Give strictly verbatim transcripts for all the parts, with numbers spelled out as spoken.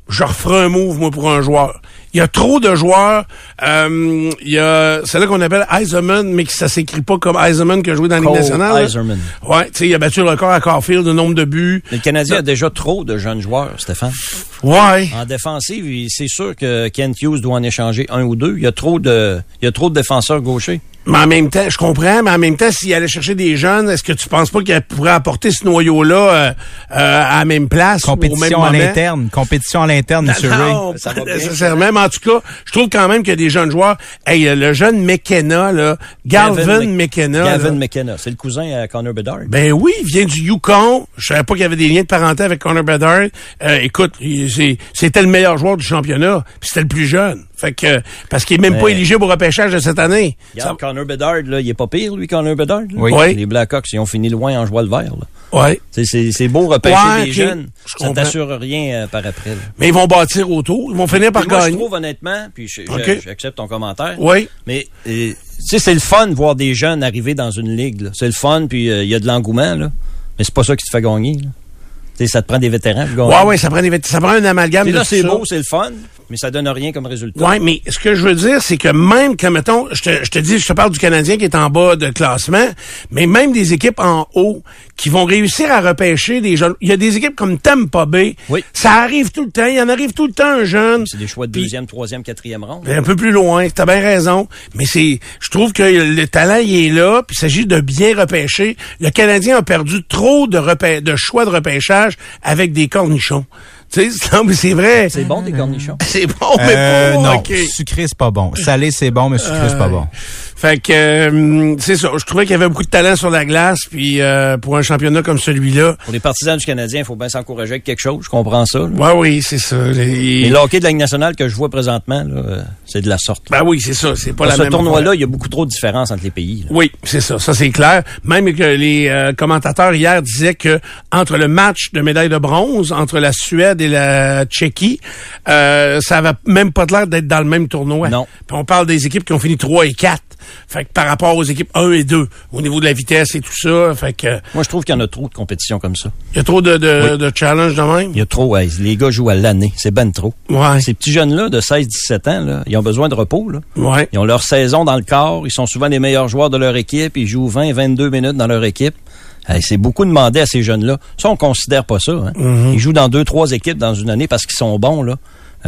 je referai un move, moi, pour un joueur. Il y a trop de joueurs. Euh, il y a, c'est là qu'on appelle Yzerman, mais que ça s'écrit pas comme Yzerman qui a joué dans la Ligue nationale. Yzerman. Ouais, tu sais, il a battu le record à Caulfield de nombre de buts. Le Canadien a déjà trop de jeunes joueurs, Stéphane. Ouais. En défensive, c'est sûr que Kent Hughes doit en échanger un ou deux. Il y a trop de, il y a trop de défenseurs gauchers. Mais en même temps, je comprends, mais en même temps, s'il allait chercher des jeunes, est-ce que tu penses pas qu'il pourrait apporter ce noyau-là euh, euh, à la même place? Compétition au même à moment? l'interne. Compétition à l'interne, M. Ray. Non, pas nécessairement. Mais en tout cas, je trouve quand même qu'il y a des jeunes joueurs. Hey, le jeune McKenna, là, Galvin McKenna. Galvin McKenna, c'est le cousin à Connor Bedard. Ben oui, il vient du Yukon. Je savais pas qu'il y avait des liens de parenté avec Connor Bedard. Euh, écoute, c'est, c'était le meilleur joueur du championnat. Puis c'était le plus jeune. Fait que, parce qu'il est même Mais... pas éligible au repêchage de cette année. Regarde, ça... Connor Bedard, là, il est pas pire, lui, Connor Bedard. Là. Oui. oui. Les Blackhawks, ils ont fini loin en joie le vert, là. Ouais. C'est, c'est, c'est beau repêcher ouais, des okay. jeunes. Je ça comprends. t'assure rien euh, par après. Là. Mais ils vont bâtir autour. Ils vont finir par moi, gagner. Je trouve honnêtement, puis je, okay. j'accepte ton commentaire. Oui. Mais, euh, tu sais, c'est le fun de voir des jeunes arriver dans une ligue, là. C'est le fun, puis il euh, y a de l'engouement, là. Mais c'est pas ça qui te fait gagner, là. Tu sais, ça te prend des vétérans. Ouais, ouais, ça prend des vétérans. Ça prend un amalgame de là, tout c'est ça. beau, c'est le fun. Mais ça donne rien comme résultat. Ouais, mais ce que je veux dire, c'est que même que, mettons, je te, je te dis, je te parle du Canadien qui est en bas de classement, mais même des équipes en haut qui vont réussir à repêcher des jeunes. Il y a des équipes comme Tampa Bay. Oui. Ça arrive tout le temps. Il y en arrive tout le temps un jeune. C'est des choix de deuxième, troisième, quatrième ronde. Un peu plus loin. T'as bien raison. Mais c'est, je trouve que le talent, il est là. Puis il s'agit de bien repêcher. Le Canadien a perdu trop de repê- de choix de repêchage avec des cornichons. Tu sais, non, mais c'est vrai. C'est bon, des cornichons. C'est bon, mais euh, pas non. okay. Sucré, c'est pas bon. Salé, c'est bon, mais sucré, euh, c'est pas bon. Fait que, euh, c'est ça. Je trouvais qu'il y avait beaucoup de talent sur la glace, puis euh, pour un championnat comme celui-là. Pour les partisans du Canadien, il faut bien s'encourager avec quelque chose. Je comprends ça. Là. Ouais, oui, c'est ça. Les... Mais le hockey de la Ligue nationale que je vois présentement, là, c'est de la sorte. Ben oui, c'est ça. C'est pas Dans la ce même tournoi-là, il y a beaucoup trop de différences entre les pays. Là. Oui, c'est ça. Ça, c'est clair. Même que les euh, commentateurs hier disaient que entre le match de médaille de bronze, entre la Suède et la Tchéquie, euh, ça avait même pas l'air d'être dans le même tournoi. Non. Puis on parle des équipes qui ont fini trois et quatre. Fait que par rapport aux équipes un et deux, au niveau de la vitesse et tout ça, fait que... Moi, je trouve qu'il y en a trop de compétitions comme ça. Il y a trop de, de, oui. de challenges de même? Il y a trop, ouais, les gars jouent à l'année. C'est ben trop. Ouais. Ces petits jeunes-là de seize dix-sept ans, là, ils ont besoin de repos. Là. Ouais. Ils ont leur saison dans le corps. Ils sont souvent les meilleurs joueurs de leur équipe. Ils jouent vingt vingt-deux minutes dans leur équipe. Hey, c'est beaucoup demandé à ces jeunes-là. Ça, on considère pas ça. Hein. Mm-hmm. Ils jouent dans deux, trois équipes dans une année parce qu'ils sont bons, là.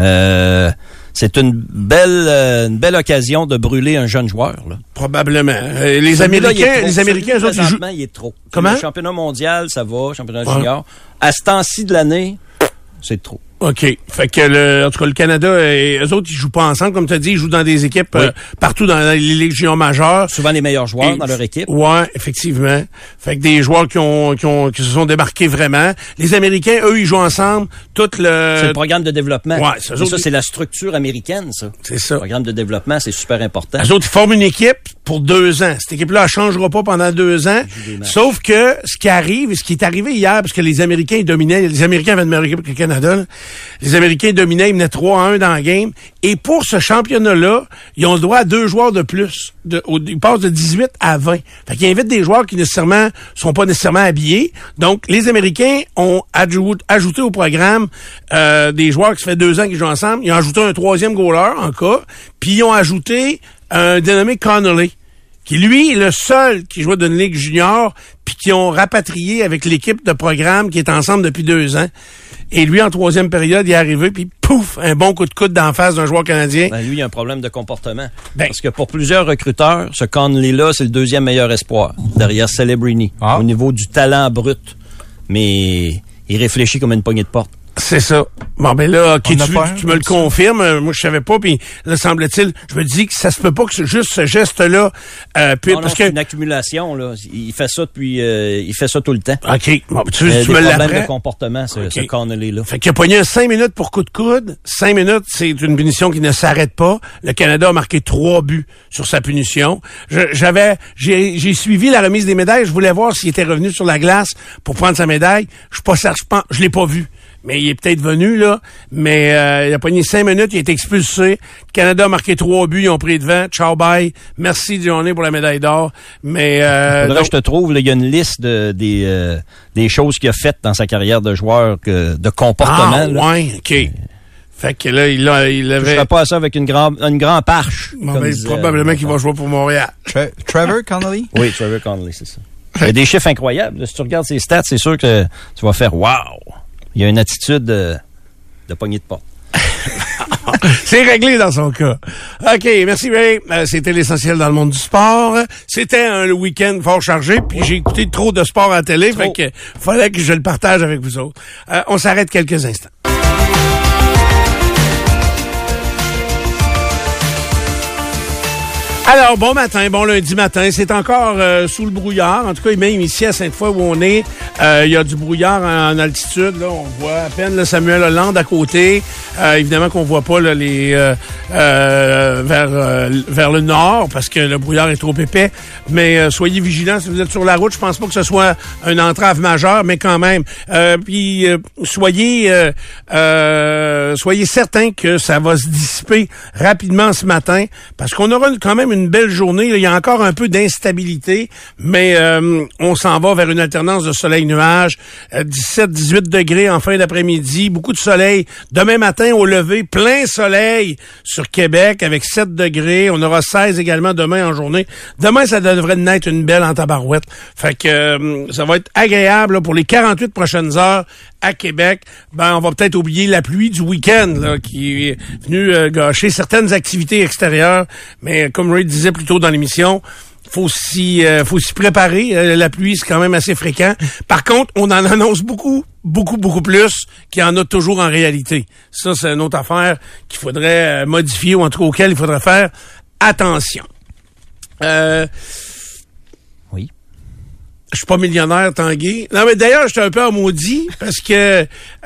Euh, c'est une belle, euh, une belle occasion de brûler un jeune joueur, là. Probablement. Euh, les Celui-là, Américains, les Américains, eux autres, ils jouent... il est trop. Comment? Le championnat mondial, ça va. Championnat ouais. junior. À ce temps-ci de l'année, c'est trop. OK. Fait que, le, en tout cas, le Canada, et eux autres, ils jouent pas ensemble. Comme tu as dit, ils jouent dans des équipes oui. euh, partout dans les ligues juniors majeures. Souvent les meilleurs joueurs et, dans leur équipe. Ouais, effectivement. Fait que des joueurs qui ont, qui ont, qui se sont démarqués vraiment. Les Américains, eux, ils jouent ensemble. Tout le... C'est le programme de développement. Ouais, c'est ça, c'est la structure américaine, ça. C'est ça. Le programme de développement, c'est super important. Les autres, ils forment une équipe pour deux ans. Cette équipe-là, elle changera pas pendant deux ans. Sauf que, ce qui arrive, ce qui est arrivé hier, parce que les Américains, ils dominaient, les Américains avaient une meilleure équipe que le Canada, là. Les Américains dominaient, ils menaient trois à un dans la game. Et pour ce championnat-là, ils ont le droit à deux joueurs de plus. De, au, ils passent de dix-huit à vingt. Fait qu'ils invitent des joueurs qui nécessairement sont pas nécessairement habillés. Donc, les Américains ont ajouté, ajouté au programme euh, des joueurs qui ça fait deux ans qu'ils jouent ensemble. Ils ont ajouté un troisième goaler en cas. Puis ils ont ajouté un dénommé Connolly, qui lui est le seul qui jouait d'une ligue junior, puis qui ont rapatrié avec l'équipe de programme qui est ensemble depuis deux ans. Et lui, en troisième période, il est arrivé, puis pouf, un bon coup de coude d'en face d'un joueur canadien. Ben, lui, il a un problème de comportement. Ben, Parce que pour plusieurs recruteurs, ce Connolly-là, c'est le deuxième meilleur espoir, derrière Celebrini, ah. au niveau du talent brut. Mais il réfléchit comme une poignée de porte. C'est ça. Bon, ben là, okay, tu, tu me le confirmes. Moi, je savais pas. Puis là, semble-t-il, je me dis que ça se peut pas que ce, juste ce geste-là... Euh, puis, non, parce non, que c'est une accumulation, là. Il fait ça depuis... Euh, il fait ça tout le temps. OK. Bon, tu, euh, tu me l'apprends. problèmes de comportement, ce, okay. ce Connolly-là. Fait qu'il a pogné cinq minutes pour coup de coude. Cinq minutes, c'est une punition qui ne s'arrête pas. Le Canada a marqué trois buts sur sa punition. Je, j'avais... J'ai, j'ai suivi la remise des médailles. Je voulais voir s'il était revenu sur la glace pour prendre sa médaille. Je suis pas certain. Je l'ai pas vu. Mais il est peut-être venu, là. Mais euh, il a pogné cinq minutes, il a été expulsé. Le Canada a marqué trois buts, ils ont pris devant. Ciao, bye. Merci, Johnny, pour la médaille d'or. Mais euh, là, donc... je te trouve, il y a une liste de, des, euh, des choses qu'il a faites dans sa carrière de joueur, que, de comportement. Ah, là. ouais, OK. Fait que là, il, a, il avait... Je ne pas à ça avec une grande une grand parche. Bon, ben, disait, probablement euh, qu'il va jouer pour Montréal. Tra- Trevor Connolly? Oui, Trevor Connolly, c'est ça. Il y a des chiffres incroyables. Si tu regardes ses stats, c'est sûr que tu vas faire « Wow! » Il y a une attitude de, de poignée de porte. C'est réglé dans son cas. OK, merci Ray. Euh, c'était l'essentiel dans le monde du sport. C'était un week-end fort chargé, puis j'ai écouté trop de sport à la télé, trop. Fait que fallait que je le partage avec vous autres. Euh, on s'arrête quelques instants. Alors, bon matin, bon lundi matin. C'est encore euh, sous le brouillard. En tout cas, même ici à Sainte-Foy où on est, euh, il y a du brouillard en, en altitude. Là, on voit à peine le Samuel Hollande à côté. Euh, évidemment qu'on voit pas là, les euh, euh, vers euh, vers le nord parce que le brouillard est trop épais. Mais euh, soyez vigilants si vous êtes sur la route. Je pense pas que ce soit une entrave majeure, mais quand même. Euh, puis euh, soyez euh, euh, soyez certains que ça va se dissiper rapidement ce matin parce qu'on aura quand même une belle journée. Il y a encore un peu d'instabilité, mais euh, on s'en va vers une alternance de soleil-nuage. Euh, dix-sept à dix-huit degrés en fin d'après-midi. Beaucoup de soleil. Demain matin, au lever, plein soleil sur Québec avec sept degrés. On aura seize également demain en journée. Demain, ça devrait naître une belle en tabarouette. Fait que euh, ça va être agréable là, pour les quarante-huit prochaines heures à Québec. Ben, on va peut-être oublier la pluie du week-end là, qui est venue euh, gâcher certaines activités extérieures. Mais comme Ray disait plus tôt dans l'émission, faut s'y euh, faut s'y préparer. Euh, la pluie, c'est quand même assez fréquent. Par contre, on en annonce beaucoup, beaucoup, beaucoup plus qu'il y en a toujours en réalité. Ça, c'est une autre affaire qu'il faudrait euh, modifier ou en tout cas auquel il faudrait faire attention. Euh, oui. Je suis pas millionnaire, Tanguy. Non, mais d'ailleurs, j'étais un peu en maudit parce que euh,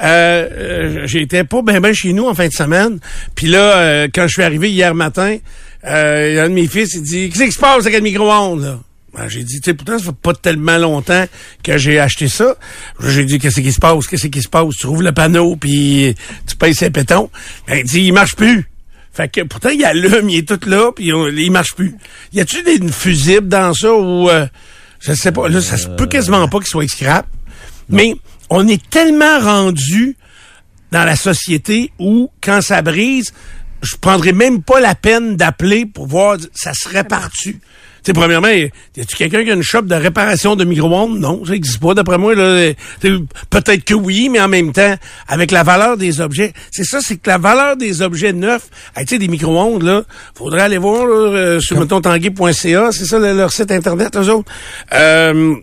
euh, j'étais pas bien ben chez nous en fin de semaine. Puis là, euh, quand je suis arrivé hier matin, euh, il y a un de mes fils, il dit « Qu'est-ce qui se passe avec le micro-ondes, là? » Ben, j'ai dit, tu sais, pourtant, ça fait pas tellement longtemps que j'ai acheté ça. J'ai dit, qu'est-ce qui se passe? Qu'est-ce qui se passe? Tu rouvres le panneau, puis tu pèses ses pétons. Ben, il dit, il marche plus. Fait que, pourtant, il allume, il est tout là, puis il marche plus. Y a-tu des une fusible dans ça ou, euh, je sais pas, là, ça se peut quasiment pas qu'il soit scrap. Non. Mais, on est tellement rendu dans la société où, quand ça brise, je prendrais même pas la peine d'appeler pour voir, ça se répare-tu. Tu sais, premièrement, y a-tu quelqu'un qui a une shop de réparation de micro-ondes? Non, ça n'existe pas. D'après moi, là, peut-être que oui, mais en même temps, avec la valeur des objets, c'est ça, c'est que la valeur des objets neufs, hey, tu sais, des micro-ondes, là, faudrait aller voir, là, euh, sur, mettons, tanguy point c a, c'est ça, le, leur site Internet, eux autres. Euh,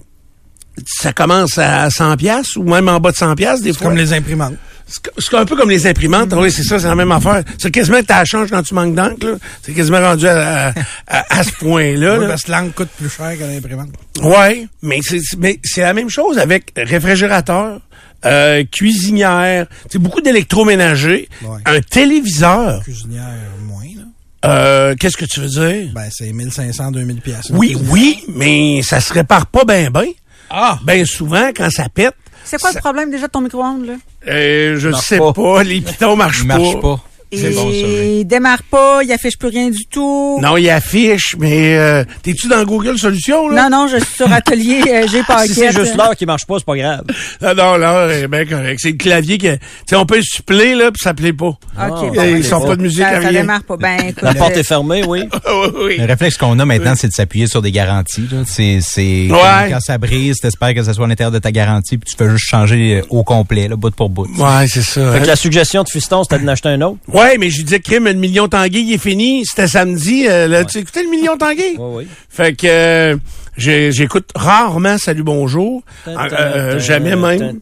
ça commence à cent piastres, ou même en bas de cent piastres, des fois. Comme les imprimantes. C'est un peu comme les imprimantes. Oui, c'est ça, c'est la même affaire. C'est quasiment que tu la changes quand tu manques d'encre, là. C'est quasiment rendu à, à, à, à ce point-là. Oui, là. parce que l'encre coûte plus cher que l'imprimante. Oui, mais c'est, mais c'est la même chose avec réfrigérateur, euh, cuisinière, c'est beaucoup d'électroménager, ouais. Un téléviseur. Cuisinière, moins, là. Euh, qu'est-ce que tu veux dire? Ben, c'est mille cinq cents, deux mille piastres. Oui, oui, mais ça se répare pas bien, bien. Ah! Ben souvent, quand ça pète. C'est quoi ça... le problème déjà de ton micro-ondes, là? Euh, je sais pas. pas. Les pitons marchent pas. marchent pas. C'est bon, ça. Il démarre pas, il affiche plus rien du tout. Non, il affiche, mais euh, t'es-tu dans Google Solutions, là? Non, non, je suis sur Atelier euh, G Paquette. Si c'est juste l'heure qui marche pas, c'est pas grave. Non, non, l'heure est bien correct. C'est le clavier qui... Tu sais, on peut le suppler, là, puis ça plaît pas. OK. Ah, bon, ils sont pas. pas de musique, ça, à ça rien. démarre pas. Ben, écoute, la porte est fermée, oui. oui, oui. Le réflexe qu'on a maintenant, oui. c'est de s'appuyer sur des garanties. Là. C'est, c'est ouais. quand ça brise, t'espères que ça soit à l'intérieur de ta garantie, puis tu fais juste changer au complet, là, bout pour bout. Ouais, c'est ça. Fait que la suggestion de Fiston, c'était d'en acheter un autre. Ouais, mais je disais que le million Tanguy, il est fini. C'était samedi. Euh, là, ouais. Tu écoutais le million Tanguy? Oui, oui. Fait que euh, j'ai, j'écoute rarement Salut Bonjour. Euh, euh, jamais même.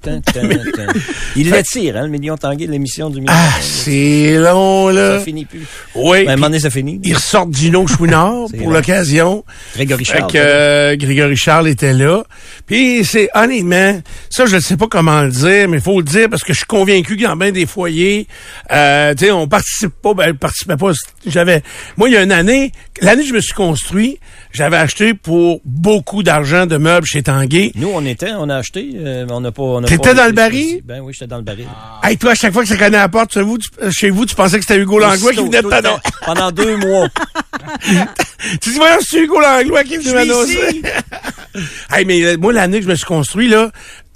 Il l'étire, hein, le million Tanguy de l'émission du million. Ah, c'est long, là. Ça finit plus. Oui. À un moment donné, ça finit. Ils ressortent Gino Chouinard pour l'occasion. Grégory Charles. Fait que euh, Grégory Charles était là. Puis c'est honnêtement, ça je ne sais pas comment le dire, mais il faut le dire parce que je suis convaincu qu'il y a bien des foyers. Euh, tu sais, on participe pas, ben participait pas. J'avais, moi il y a une année, l'année que je me suis construit, j'avais acheté pour beaucoup d'argent de meubles chez Tanguy. Nous on était, on a acheté, euh, on n'a pas. On a T'étais pas dans le baril? Ben oui, j'étais dans le baril. Ah. Hey, toi, à chaque fois que ça cognait à la porte, chez vous, tu, chez vous, tu pensais que c'était Hugo Langlois qui venait de t'annoncer. Pendant deux mois. Tu dis, voyons, c'est Hugo Langlois qui venait m'annoncer. Hey, mais moi, l'année que je me suis construit, là,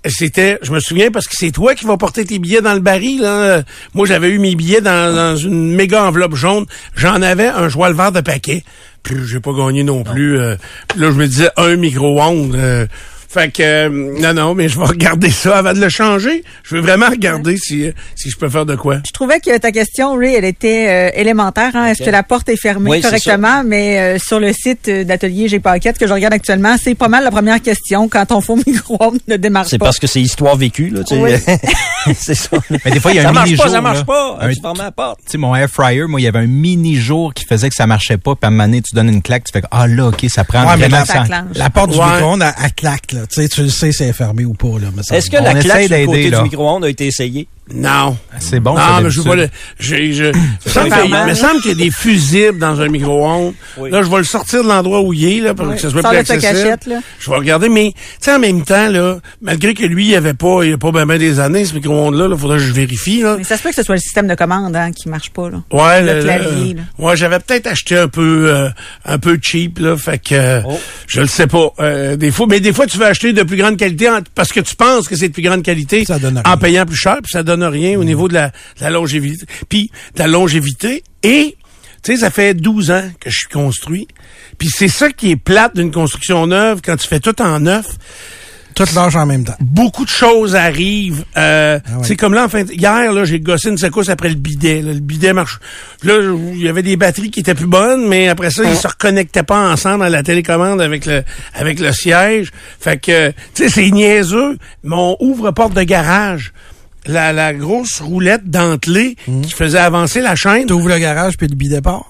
c'était, je me souviens, parce que c'est toi qui vas porter tes billets dans le baril, là. Moi, j'avais eu mes billets dans, dans une méga enveloppe jaune. J'en avais un joie le vert de paquet. Puis j'ai pas gagné non plus. Euh, puis là, je me disais, un micro-ondes. Euh, Fait que, euh, non, non, mais je vais regarder ça avant de le changer. Je veux vraiment regarder si, si je peux faire de quoi. Je trouvais que ta question, Ray, elle était euh, élémentaire. Hein? Okay. Est-ce que la porte est fermée oui, correctement? Mais euh, sur le site d'Atelier G Paquette que je regarde actuellement, c'est pas mal la première question. Quand ton faux micro-ondes ne démarre pas. C'est parce que c'est histoire vécue, là. Tu sais. Oui. C'est ça. Mais des fois, il y a ça un mini-jour. Ça marche pas, ça marche pas. Un, tu fermes la porte. Tu sais, mon air fryer, moi, il y avait un mini-jour qui faisait que ça marchait pas. Puis à un moment donné, tu donnes une claque, tu fais ah là, OK, ça prend ouais, vraiment la, ça. La porte du ouais. micro-ondes, elle, elle claque, là. Tu sais, tu le sais, c'est fermé ou pas, là. Est-ce que la claque sur le côté du micro-ondes a été essayée? Non. C'est bon, non, ça. Non, mais je veux pas le, je, je, il me semble qu'il y a des fusibles dans un micro-ondes. Oui. Là, je vais le sortir de l'endroit où il est, là, pour oui. que ça soit plus accessible. Cachette, là. Je vais regarder, mais, tu sais, en même temps, là, malgré que lui, il avait pas, il a pas bien ben des années, ce micro-ondes-là, là, faudrait que je vérifie, là. Mais ça se peut que ce soit le système de commande, hein, qui marche pas, là. Ouais, le, le clavier, là. Ouais, j'avais peut-être acheté un peu, euh, un peu cheap, là, fait que, oh. je le sais pas, euh, des fois, mais des fois, tu veux acheter de plus grande qualité en, parce que tu penses que c'est de plus grande qualité. Ça donne rien. En payant plus cher, puis ça donne rien mmh. au niveau de la, de la longévité. Puis, de la longévité. Et, tu sais, ça fait douze ans que je suis construit. Puis c'est ça qui est plate d'une construction neuve, quand tu fais tout en neuf. Tout lâche en même temps. Beaucoup de choses arrivent. Euh, ah ouais. Tu sais, comme là, en fin, hier, là, j'ai gossé une secousse après le bidet. Là. Le bidet marche. Là, il y avait des batteries qui étaient plus bonnes, mais après ça, ils se reconnectaient pas ensemble à la télécommande avec le, avec le siège. Fait que, tu sais, c'est niaiseux. Mon ouvre-porte de garage, la, la grosse roulette dentelée mmh. qui faisait avancer la chaîne. T'ouvres le garage puis le bidet part.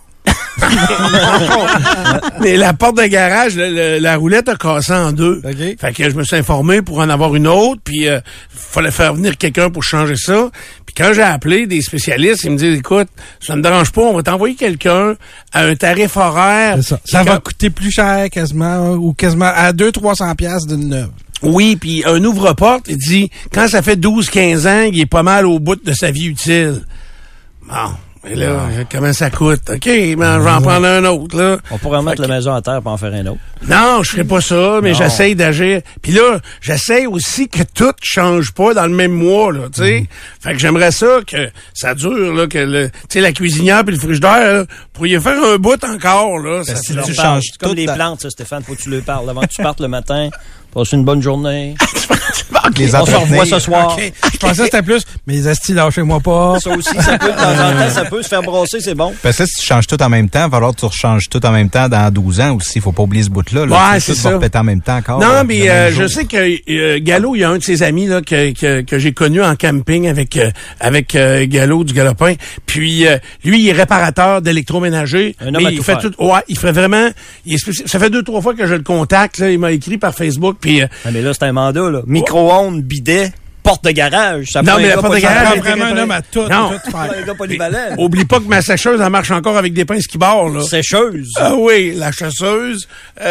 Mais la porte de garage, le, le, la roulette a cassé en deux. Okay. Fait que je me suis informé pour en avoir une autre, puis euh, fallait faire venir quelqu'un pour changer ça. Puis quand j'ai appelé des spécialistes, ils me disent, écoute, ça ne me dérange pas, on va t'envoyer quelqu'un à un tarif horaire. Ça, ça va coûter plus cher quasiment, ou quasiment à deux cents à trois cents piastres d'une neuve. Oui, puis un ouvre-porte, il dit, quand ça fait douze quinze ans, il est pas mal au bout de sa vie utile. Bon. Et là, ouais. comment ça coûte? OK, mais je vais en prendre un autre, là. On pourrait remettre la maison à terre pour en faire un autre. Non, je ferai pas ça, mais non. j'essaye d'agir. Puis là, j'essaye aussi que tout change pas dans le même mois, là, tu sais. Mm. Fait que j'aimerais ça que ça dure, là, que le, tu sais, la cuisinière puis le frigidaire, là, pour y faire un bout encore, là. Ben, ça si tu changes tout. Comme les plantes, ça, Stéphane, faut que tu leur parles. Avant que tu partes le matin, passe une bonne journée. Okay. Les on se revoit ce soir. Okay. Je pensais que c'était plus, mais les astis, lâchez-moi pas. Ça aussi, ça peut, de temps en temps, ça peut se faire brosser, c'est bon. Parce que si tu changes tout en même temps, il va falloir que tu rechanges tout en même temps dans douze ans aussi. Faut pas oublier ce bout-là. Là. Ouais, c'est tout ça. va répéter en même temps encore. Non, là, mais euh, je sais que euh, Gallo, il y a un de ses amis là que, que, que j'ai connu en camping avec euh, avec euh, Gallo du Galopin. Puis euh, lui, il est réparateur d'électroménager. Un homme mais à il tout fait faire. tout. Ouais, il fait vraiment. Il est, ça fait deux trois fois que je le contacte. Là, il m'a écrit par Facebook. Puis. Euh, ah, mais là, c'est un mandat là. Micro-ondes, bidet. Porte de garage. Ça non, mais la porte de garage, c'est vraiment un homme à tout. Non. tout faire. Un gars polyvalent. Oublie pas que ma sécheuse, elle marche encore avec des pinces qui barrent, là. Sécheuse? Ah oui, la chasseuse,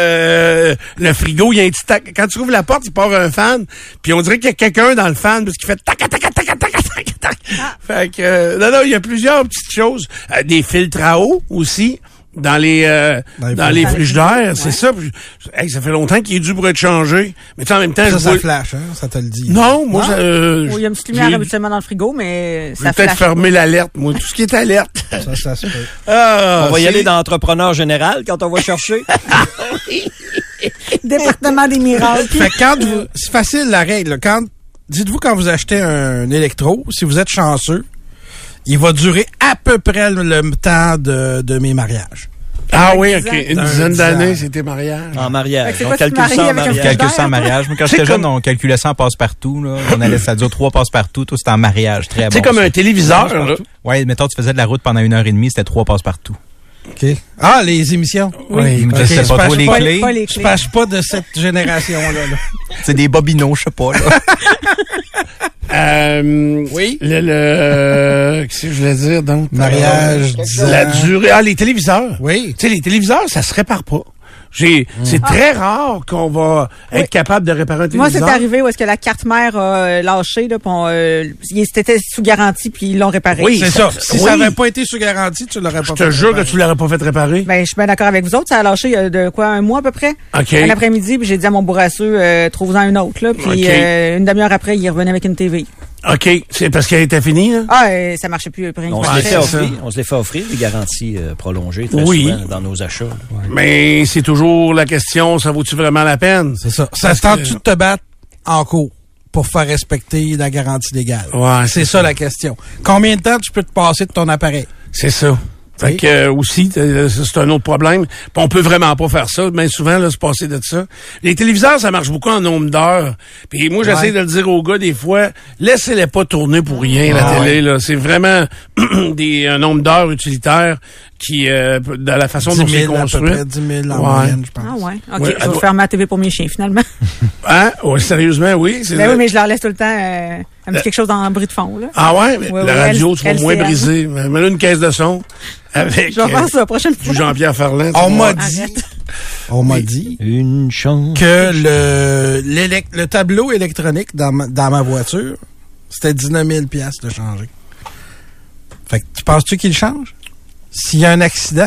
euh, le frigo, il y a un petit tac. Quand tu ouvres la porte, il part un fan, puis on dirait qu'il y a quelqu'un dans le fan, parce qu'il fait tac, tac, tac, tac, tac, tac, tac. Ah. Fait que, euh, non, non, il y a plusieurs petites choses. Euh, des filtres à eau aussi. Dans les euh, dans les, dans les frigidaires, ouais. c'est ça. Hey, ça fait longtemps qu'il est dû pour être changé. Mais en même temps, ça, je ça vois... flash, hein, ça te le dit. Non, moi, non? ça, euh, oh, il y a une petite lumière habituellement dans le frigo, mais ça flash. Peut-être fermer l'alerte, moi, tout ce qui est alerte. Ça, ça se peut. Ah, on va y aller dans Entrepreneur Général quand on va chercher. Département des miracles. Fait que quand vous, c'est facile la règle. Là, quand dites-vous quand vous achetez un électro, si vous êtes chanceux, il va durer à peu près le, le temps de, de mes mariages. Ah oui, OK. Une dizaine d'années, c'était mariage. En mariage. On calcule ça en mariage. Calcule ça en mariage. Moi, quand j'étais jeune, on calculait ça en passe-partout. Là. On allait, ça dure trois passe-partout. Tout c'était en mariage. Très bon. C'est comme ça. un téléviseur, là. Ouais, mettons, tu faisais de la route pendant une heure et demie, c'était trois passe-partout. OK. Ah, les émissions. Oui. Okay. C'est pas trop les pas, clés. Pas les clés. Je passe pas de cette génération-là. Là. C'est des bobinos, je sais pas, là. Euh, oui. Le, le, qu'est-ce que je voulais dire, donc? Mariage, euh, La durée. Ah, les téléviseurs. Oui. Tu sais, les téléviseurs, ça se répare pas. J'ai, Mmh. c'est très rare qu'on va être Oui. capable de réparer un Moi, téléviseur. c'est arrivé où est-ce que la carte mère a euh, lâché, là, pis on, euh, il- c'était sous garantie, puis ils l'ont réparé. Oui. C'est ça. Si Oui. ça n'avait pas été sous garantie, tu l'aurais pas Je fait te jure que réparer. tu l'aurais pas fait réparer. Ben, je suis bien d'accord avec vous autres. Ça a lâché il y a de quoi, un mois à peu près? OK. Un après-midi, puis j'ai dit à mon bourrasseux, euh, trouve-en un autre, là. Puis OK. euh, une demi-heure après, il revenait avec une T V. OK. C'est parce qu'elle était finie, là? Ah, euh, ça marchait plus. Plus rien On qui se les marchait. fait c'est ça. offrir. On se les fait offrir, les garanties euh, prolongées, très Oui. souvent, dans nos achats. là. Mais c'est toujours la question, ça vaut-tu vraiment la peine? C'est ça. Ça Parce tente-tu que- de te battre en cours pour faire respecter la garantie légale? Ouais, c'est c'est ça ça. la question. Combien de temps tu peux te passer de ton appareil? C'est ça. Fait Oui. que, euh, aussi, euh, c'est un autre problème. Puis on peut vraiment pas faire ça. Bien souvent, là, se passer de ça. Les téléviseurs, ça marche beaucoup en nombre d'heures. Puis moi, j'essaie Ouais. de le dire aux gars des fois, laissez-les pas tourner pour rien, la Ah, télé. Là, c'est vraiment des un nombre d'heures utilitaires qui, euh, de la façon dont dix c'est mille à peu construit. près, dix mille en Ouais. moyenne, je pense. Ah ouais. OK, Ouais, je elle vais doit- faire ma T V pour mes chiens, finalement. Hein? Ouais, sérieusement, oui. c'est Ben ça. oui, mais je leur laisse tout le temps euh, un petit quelque chose en bruit de fond, là. Ah ouais? Mais Ouais, la ouais, radio, L- tu vas moins L C M. briser. Mets-là une caisse de son avec Je vais faire ça la prochaine du fois. Jean-Pierre Ferland. On m'a Arrête. dit, on m'a dit Une chance. que le, l'élec- le tableau électronique dans ma, dans ma voiture, c'était dix-neuf mille piastres de changer. Fait que tu penses-tu qu'il change? S'il y a un accident?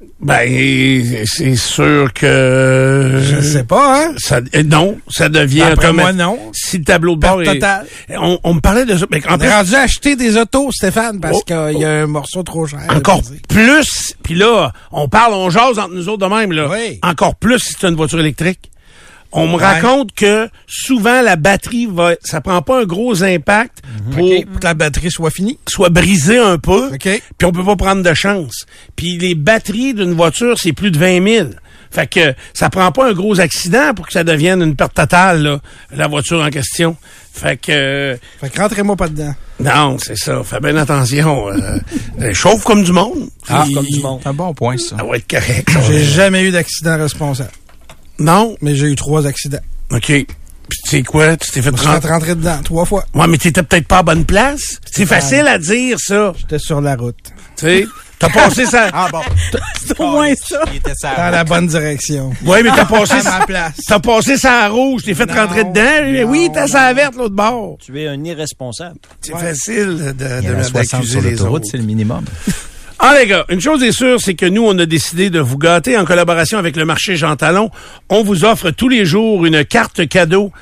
Ben, c'est sûr que... Je sais pas, hein? Ça, euh, non, ça devient D'après comme moi, non. si le tableau de Perte bord est... totale. On, on me parlait de ça. Mais en On plus, est rendu à acheter des autos, Stéphane, parce Oh, qu'il y a un morceau trop cher. encore je veux dire. plus, puis là, on parle, on jase entre nous autres de même, là. Oui. Encore plus si c'est une voiture électrique. On me Ouais. raconte que souvent la batterie va, ça prend pas un gros impact pour OK, pour que la batterie soit finie. soit brisée un peu, OK. puis on peut pas prendre de chance. Puis les batteries d'une voiture, c'est plus de vingt mille. Fait que ça prend pas un gros accident pour que ça devienne une perte totale, là, la voiture en question. Fait que euh, Fait que rentrez-moi pas dedans. non, c'est ça. Fais bien attention. Euh, euh, chauffe comme du monde. Ah, Puis comme du monde. C'est un bon point, ça. Ça va être correct. ça va J'ai être- jamais eu d'accident responsable. Non? Mais j'ai eu trois accidents. OK. Puis tu sais quoi? Tu t'es fait Je suis rentrer. rentré dedans trois fois. Ouais, mais t'étais peut-être pas à bonne place. C'est facile à dire, ça. J'étais sur la route. Tu sais, t'as passé ça. Ah bon. C'est au moins ça. Il était ça. Dans la bonne direction. Ouais, mais t'as passé À ma place. T'as passé ça à rouge, t'es fait Non, rentrer dedans. non, Oui, t'as ça à verte, l'autre bord. Tu es un irresponsable. C'est facile de, Il y de avait soixante d'accuser sur les l'autoroute, autres. c'est le minimum. Ah, les gars, une chose est sûre, c'est que nous, on a décidé de vous gâter en collaboration avec le marché Jean Talon. On vous offre tous les jours une carte cadeau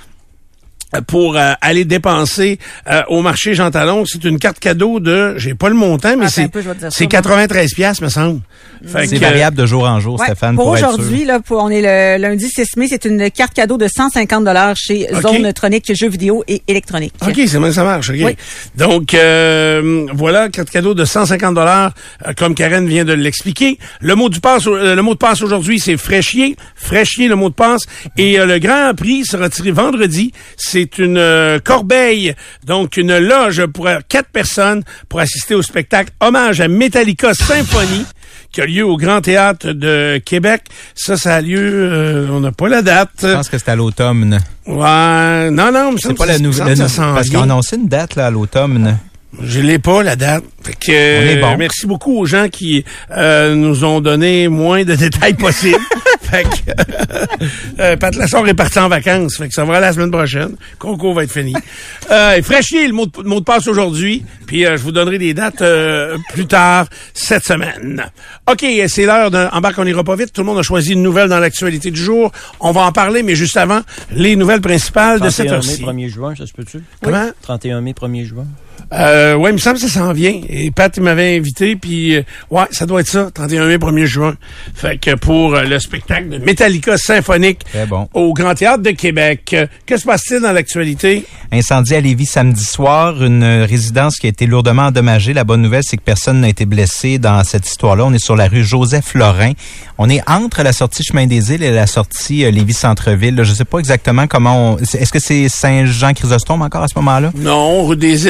pour euh, aller dépenser euh, au marché Jean Talon. C'est une carte cadeau de, j'ai pas le montant, mais Attends un c'est peu, je vais te dire ça, c'est moi. quatre-vingt-treize piastres, me semble. Fait C'est que, variable de jour en jour, Ouais, Stéphane, pour pour, être aujourd'hui, sûr. là, pour, on est le lundi six mai, c'est une carte cadeau de cent cinquante dollars chez OK. Zone Tronic Jeux vidéo et électronique. OK, c'est même ça marche. OK. Oui. Donc, euh, voilà, carte cadeau de cent cinquante dollars, euh, comme Karen vient de l'expliquer. Le mot du passe, euh, le mot de passe aujourd'hui, c'est fraîchier. Fraîchier, le mot de passe. Et euh, le grand prix sera tiré vendredi. C'est une euh, corbeille, donc une loge pour euh, quatre personnes pour assister au spectacle Hommage à Metallica Symphonie qui a lieu au Grand Théâtre de Québec. Ça, ça a lieu, euh, on n'a pas la date. Je pense que c'est à l'automne. Ouais, non, non, mais C'est pas la nouvelle. Ça s'en Parce qu'ils vient. ont annoncé une date là, à l'automme. Je l'ai pas, la date. Fait que, On est bon. euh, merci beaucoup aux gens qui euh, nous ont donné moins de détails possibles. Fait que, euh, Pat Lassard est parti en vacances. Fait que ça va aller la semaine prochaine. Concours va être fini. Euh, fraîchier, le mot de, mot de passe aujourd'hui. Puis euh, je vous donnerai des dates euh, plus tard cette semaine. OK, c'est l'heure d'un embarque, on ira pas vite. Tout le monde a choisi une nouvelle dans l'actualité du jour. On va en parler, mais juste avant, les nouvelles principales de cette trente et un mai, heure-ci. premier juin, ça se peut-tu? Comment? trente et un mai, premier juin. Euh, ouais, il me semble que ça s'en vient. Et Pat, il m'avait invité, puis euh, ouais, ça doit être ça, trente et un mai, premier juin. Fait que pour euh, le spectacle de Metallica symphonique Très bon. au Grand Théâtre de Québec. Euh, que se passe-t-il dans l'actualité? Incendie à Lévis samedi soir, une résidence qui a été lourdement endommagée. La bonne nouvelle, c'est que personne n'a été blessé dans cette histoire-là. On est sur la rue Joseph-Lorrain. On est entre la sortie Chemin des Îles et la sortie euh, Lévis-Centreville. Là, je sais pas exactement comment on... Est-ce que c'est Saint-Jean-Chrysostome encore à ce moment-là? Non, rue des Îles, c'est déjà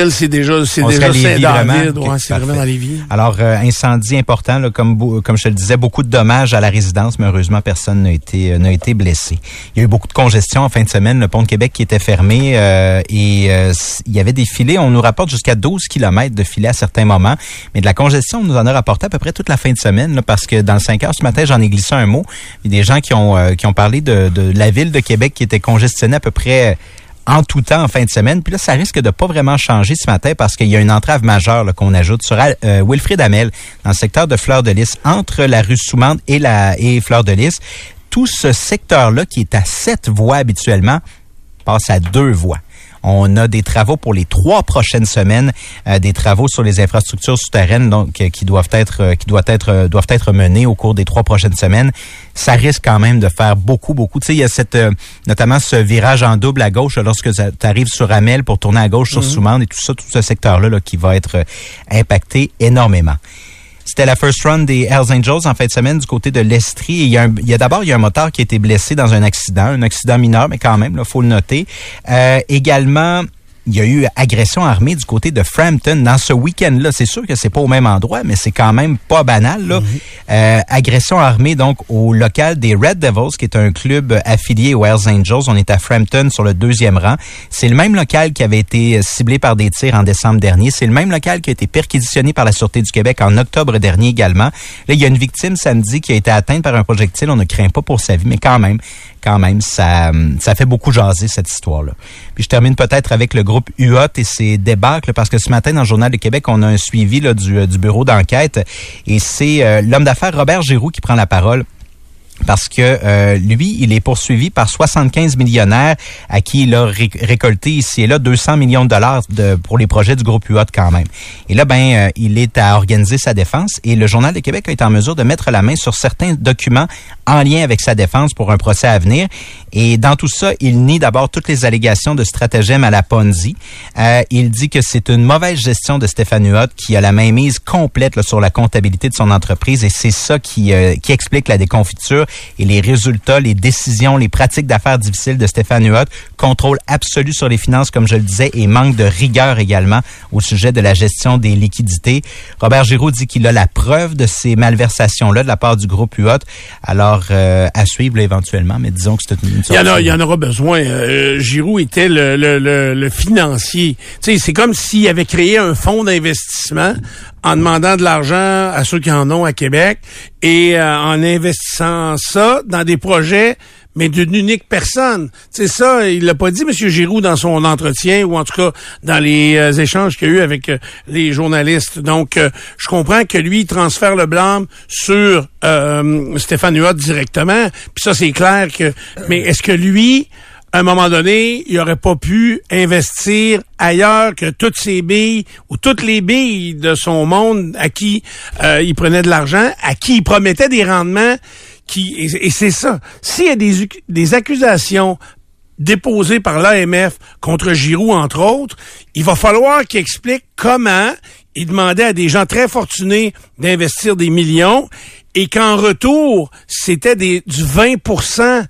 déjà, c'est On déjà serait Lévis, Saint-David. vraiment? Ouais, Ok, c'est vraiment parfait. dans Lévis. Alors, euh, incendie important, là, comme, beau- comme je te le disais, beaucoup de dommages à la résidence, mais heureusement, personne n'a été, euh, n'a été blessé. Il y a eu beaucoup de congestion en fin de semaine. Le pont de Québec qui était fermé euh, et euh, il y avait des filets. On nous rapporte jusqu'à douze kilomètres de filets à certains moments. Mais de la congestion, on nous en a rapporté à peu près toute la fin de semaine, là, parce que dans le cinq heures ce matin, j'en ai glissé un mot. Il y a des gens qui ont, euh, qui ont parlé de, de la ville de Québec qui était congestionnée à peu près en tout temps en fin de semaine. Puis là, ça risque de pas vraiment changer ce matin parce qu'il y a une entrave majeure là, qu'on ajoute sur euh, Wilfrid Hamel, dans le secteur de Fleur-de-Lys, entre la rue Soumande et la et Fleur-de-Lys. Tout ce secteur-là, qui est à sept voies habituellement, passe à deux voies. On a des travaux pour les trois prochaines semaines, euh, des travaux sur les infrastructures souterraines donc euh, qui doivent être euh, qui doivent être euh, doivent être menés au cours des trois prochaines semaines. Ça risque quand même de faire beaucoup beaucoup. Tu sais, il y a cette euh, notamment ce virage en double à gauche là, lorsque tu arrives sur Hamel pour tourner à gauche sur mm-hmm. Soumande et tout ça, tout ce secteur-là là, qui va être euh, impacté énormément. C'était la first run des Hells Angels en fin de semaine du côté de l'Estrie. Et il y a, un, il y a d'abord il y a un moteur qui a été blessé dans un accident, un accident mineur, mais quand même, il faut le noter. Euh, également, il y a eu agression armée du côté de Frampton dans ce week-end-là. C'est sûr que c'est pas au même endroit, mais c'est quand même pas banal, là. Mm-hmm. Euh, agression armée, donc, au local des Red Devils, qui est un club affilié aux Hells Angels. On est à Frampton sur le deuxième rang. C'est le même local qui avait été ciblé par des tirs en décembre dernier. C'est le même local qui a été perquisitionné par la Sûreté du Québec en octobre dernier également. Là, il y a une victime samedi qui a été atteinte par un projectile. On ne craint pas pour sa vie, mais quand même, quand même, ça, ça fait beaucoup jaser, cette histoire-là. Puis je termine peut-être avec le groupe U O T et ses débâcles, parce que ce matin, dans le Journal de Québec, on a un suivi là, du, du bureau d'enquête, et c'est euh, l'homme d'affaires Robert Giroux qui prend la parole. Parce que euh, lui, il est poursuivi par soixante-quinze millionnaires à qui il a ré- récolté ici et là deux cents millions de dollars de, pour les projets du groupe U O T quand même. Et là, ben, euh, il est à organiser sa défense et le Journal de Québec a été en mesure de mettre la main sur certains documents en lien avec sa défense pour un procès à venir. Et dans tout ça, il nie d'abord toutes les allégations de stratagème à la Ponzi. Euh, il dit que c'est une mauvaise gestion de Stéphane Huot qui a la mainmise complète là, sur la comptabilité de son entreprise et c'est ça qui, euh, qui explique la déconfiture et les résultats, les décisions, les pratiques d'affaires difficiles de Stéphane Huot, contrôle absolu sur les finances, comme je le disais, et manque de rigueur également au sujet de la gestion des liquidités. Robert Giroux dit qu'il a la preuve de ces malversations-là de la part du groupe Huot. Alors, euh, à suivre là, éventuellement, mais disons que c'est une sorte... Il y en a, il y en aura besoin. Euh, Giroux était le, le, le, le financier. Tu sais, c'est comme s'il avait créé un fonds d'investissement en demandant de l'argent à ceux qui en ont à Québec et euh, en investissant ça dans des projets, mais d'une unique personne. C'est ça, il l'a pas dit, M. Giroux, dans son entretien, ou en tout cas dans les euh, échanges qu'il y a eu avec euh, les journalistes. Donc, euh, je comprends que lui, il transfère le blâme sur euh, Stéphane Huot directement, puis ça, c'est clair que... Mais est-ce que lui... à un moment donné, il aurait pas pu investir ailleurs que toutes ses billes ou toutes les billes de son monde à qui euh, il prenait de l'argent, à qui il promettait des rendements, qui et, et c'est ça. S'il y a des, des accusations déposées par l'A M F contre Giroux, entre autres, il va falloir qu'il explique comment il demandait à des gens très fortunés d'investir des millions et qu'en retour, c'était des du vingt pour cent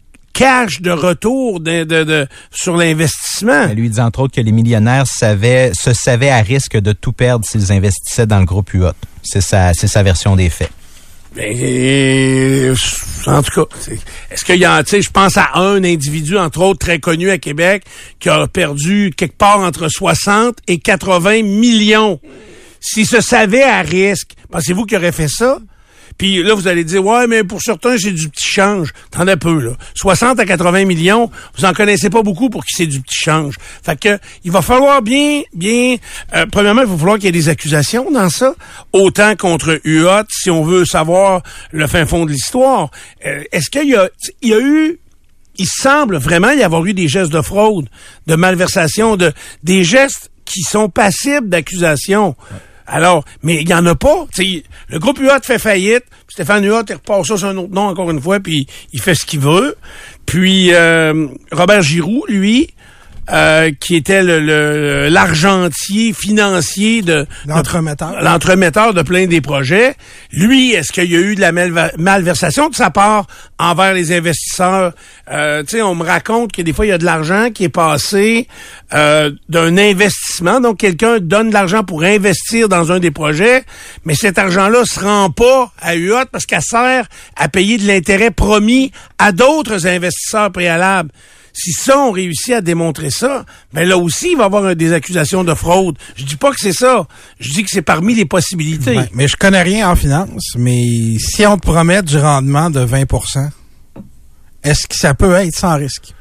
cash de retour de, de, de, sur l'investissement. Lui dit entre autres que les millionnaires savaient, se savaient à risque de tout perdre s'ils investissaient dans le groupe U O T. C'est sa, c'est sa version des faits. Ben, en tout cas, est-ce qu'il y a, tu sais, je pense à un individu, entre autres, très connu à Québec, qui a perdu quelque part entre soixante et quatre-vingts millions. S'il se savait à risque, pensez-vous qu'il aurait fait ça? Puis là, vous allez dire, ouais, mais pour certains, c'est du petit change. T'en as peu, là. soixante à quatre-vingts millions, vous en connaissez pas beaucoup pour qui c'est du petit change. Fait que, il va falloir bien, bien, euh, premièrement, il va falloir qu'il y ait des accusations dans ça. Autant contre U O T, si on veut savoir le fin fond de l'histoire. Euh, est-ce qu'il y a, il y a eu, il semble vraiment y avoir eu des gestes de fraude, de malversation, de, des gestes qui sont passibles d'accusation. Ouais. Alors, mais il y en a pas. T'sais, le groupe U O T fait faillite. Stéphane Huot, il repart ça sur un autre nom encore une fois, puis il fait ce qu'il veut. Puis euh, Robert Giroux, lui, euh, qui était le, le l'argentier financier de l'entremetteur. de, l'entremetteur de plein des projets. Lui, est-ce qu'il y a eu de la malva- malversation de sa part envers les investisseurs? Euh, tu sais, on me raconte que des fois, il y a de l'argent qui est passé euh, d'un investissement. Donc, quelqu'un donne de l'argent pour investir dans un des projets, mais cet argent-là se rend pas à U O T parce qu'elle sert à payer de l'intérêt promis à d'autres investisseurs préalables. Si ça, on réussit à démontrer ça, ben là aussi, il va y avoir un, des accusations de fraude. Je dis pas que c'est ça. Je dis que c'est parmi les possibilités. Ouais, mais je connais rien en finance, mais si on te promet du rendement de vingt pour cent, est-ce que ça peut être sans risque?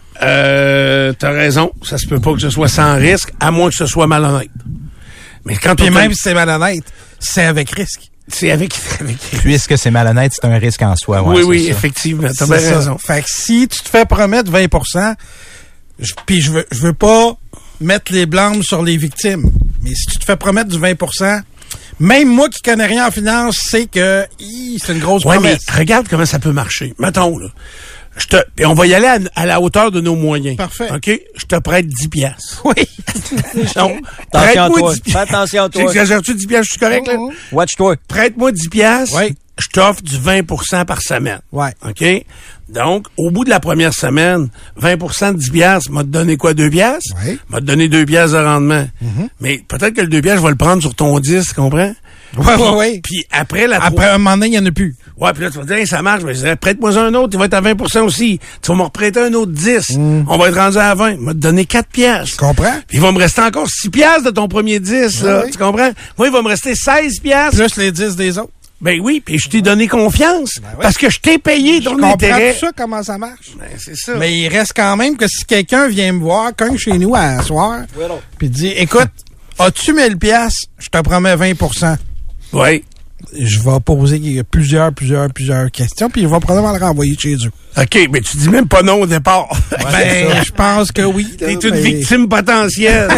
Euh, t'as raison. Ça se peut pas que ce soit sans risque, à moins que ce soit malhonnête. Mais quand Puis on même si c'est malhonnête, c'est avec risque. C'est avec, avec... Puisque c'est malhonnête, c'est un risque en soi. Ouais, oui, oui, ça. effectivement. T'as C'est bien ça. raison. Fait que si tu te fais promettre vingt pour cent, je, puis je veux, je veux pas mettre les blâmes sur les victimes, mais si tu te fais promettre du vingt pour cent, même moi qui connais rien en finance, sais que hi, c'est une grosse Ouais, promesse. mais regarde comment ça peut marcher. Mettons, là. Je te, et on va y aller à, à la hauteur de nos moyens. Parfait. OK? Je te prête dix piastres. Oui. Non. Attention à Prête-moi toi. dix Fais attention à toi. J'exagère-tu dix piastres? Je suis correct, là? Watch-toi. Prête-moi dix piastres. Oui. Je t'offre du vingt pour cent par semaine. Ouais. OK? Donc, au bout de la première semaine, vingt pour cent de dix piastres m'a donné quoi? deux piastres? Oui. M'a donné deux piastres de rendement. Mm-hmm. Mais peut-être que le deux piastres, je vais le prendre sur ton dix, tu comprends? Ouais, ouais, ouais. Puis après la Après un moment donné, il n'y en a plus. Ouais, puis là, tu vas dire, hey, ça marche. Mais je dirais, prête-moi un autre, il va être à vingt pour cent aussi. Tu vas me reprêter un autre dix. Mm. On va être rendu à vingt. Il va te donner quatre piastres. Tu comprends? Puis il va me rester encore six piastres de ton premier dix, là. oui. Tu comprends? Moi, il va me rester seize piastres. Plus les dix des autres. Ben oui, puis je t'ai donné confiance. Ben oui. Parce que je t'ai payé ton Je comprends intérêt. tout ça, comment ça marche. Ben, c'est ça. Mais il reste quand même que si quelqu'un vient me voir, cogne chez nous à soir, puis dit, écoute, as-tu mille piastres? Je te promets vingt pour cent. Oui. Je vais poser plusieurs, plusieurs, plusieurs questions, puis il va probablement le renvoyer chez eux. OK, mais tu dis même pas non au départ. Ben, je pense que oui. là, T'es une mais- victime potentielle.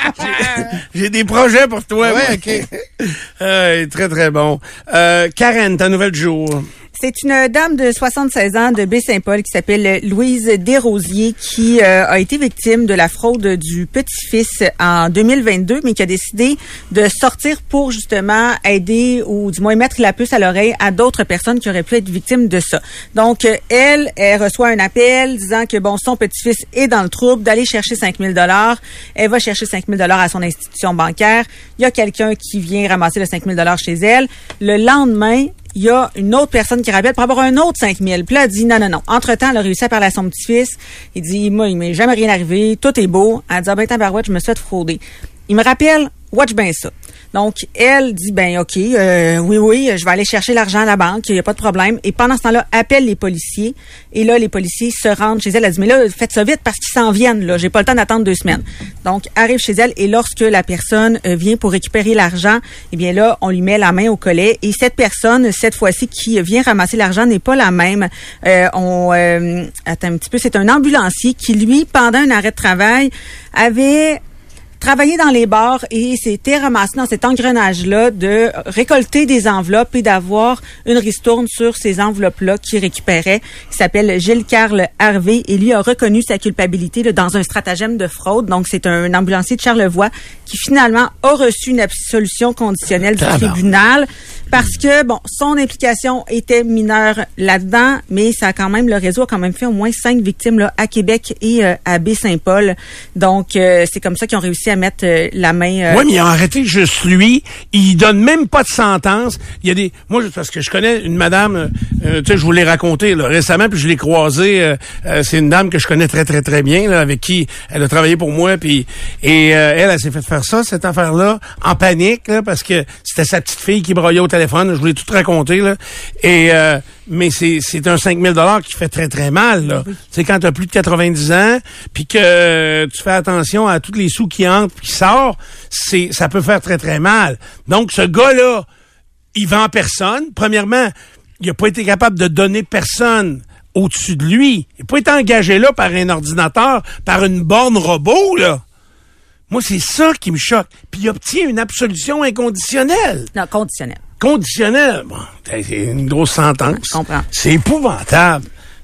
J'ai j'ai des projets pour toi. Ouais, moi. OK. Euh, très, très bon. Euh, Karen, ta nouvelle du jour. C'est une dame de soixante-seize ans de Baie-Saint-Paul qui s'appelle Louise Desrosiers qui euh, a été victime de la fraude du petit-fils en deux mille vingt-deux, mais qui a décidé de sortir pour justement aider ou du moins mettre la puce à l'oreille à d'autres personnes qui auraient pu être victimes de ça. Donc, euh, elle, elle reçoit un appel disant que bon, son petit-fils est dans le trouble, d'aller chercher cinq mille dollars. Elle va chercher cinq mille dollars à son institution bancaire. Il y a quelqu'un qui vient ramasser le cinq mille dollars chez elle. Le lendemain, il y a une autre personne qui rappelle pour avoir un autre cinq mille. Puis là, elle dit non, non, non. Entre-temps, elle a réussi à parler à son petit-fils. Il dit, moi, il m'est jamais rien arrivé. Tout est beau. Elle dit, ah ben, tabarouette, je me suis fait frauder. Il me rappelle, watch bien ça. Donc, elle dit, ben OK, euh, oui, oui, je vais aller chercher l'argent à la banque, il n'y a pas de problème. Et pendant ce temps-là, appelle les policiers. Et là, les policiers se rendent chez elle. Elle dit, mais là, faites ça vite parce qu'ils s'en viennent. Là, j'ai pas le temps d'attendre deux semaines. Donc, arrive chez elle et lorsque la personne euh, vient pour récupérer l'argent, eh bien là, on lui met la main au collet. Et cette personne, cette fois-ci, qui vient ramasser l'argent n'est pas la même. Euh, on euh, attends un petit peu, c'est un ambulancier qui, lui, pendant un arrêt de travail, avait travailler dans les bars et s'était ramassé dans cet engrenage-là de récolter des enveloppes et d'avoir une ristourne sur ces enveloppes-là qu'il récupérait, qui s'appelle Gilles-Carl Harvey, et lui a reconnu sa culpabilité là, dans un stratagème de fraude. Donc, c'est un ambulancier de Charlevoix qui finalement a reçu une absolution conditionnelle du Tabarnak. tribunal parce que, bon, son implication était mineure là-dedans, mais ça a quand même, le réseau a quand même fait au moins cinq victimes là, à Québec et euh, à Baie-Saint-Paul. Donc, euh, c'est comme ça qu'ils ont réussi à mettre euh, la main... Euh, Oui, mais ils ont arrêté juste lui. Il donne même pas de sentence. Il y a des... Moi, je- parce que je connais une madame, euh, tu sais, je vous l'ai raconté là, récemment, puis je l'ai croisée. Euh, euh, c'est une dame que je connais très, très, très bien, là, avec qui elle a travaillé pour moi. Puis et euh, elle, elle s'est fait faire ça, cette affaire-là, en panique, là, parce que c'était sa petite fille qui broyait au téléphone. Je vous l'ai tout raconté, là. Et... Euh, mais c'est c'est un cinq mille dollars qui fait très, très mal, là. Tu sais, quand tu as plus de quatre-vingt-dix ans, puis que euh, tu fais attention à tous les sous qui entrent puis qui sortent, c'est ça peut faire très, très mal. Donc, ce gars-là, il vend personne. Premièrement, il a pas été capable de donner personne au-dessus de lui. Il n'a pas été engagé là par un ordinateur, par une borne robot, là. Moi, c'est ça qui me choque. Puis il obtient une absolution inconditionnelle. non, conditionnelle. Conditionnelle. Bon, c'est une grosse sentence. Je comprends. C'est épouvantable.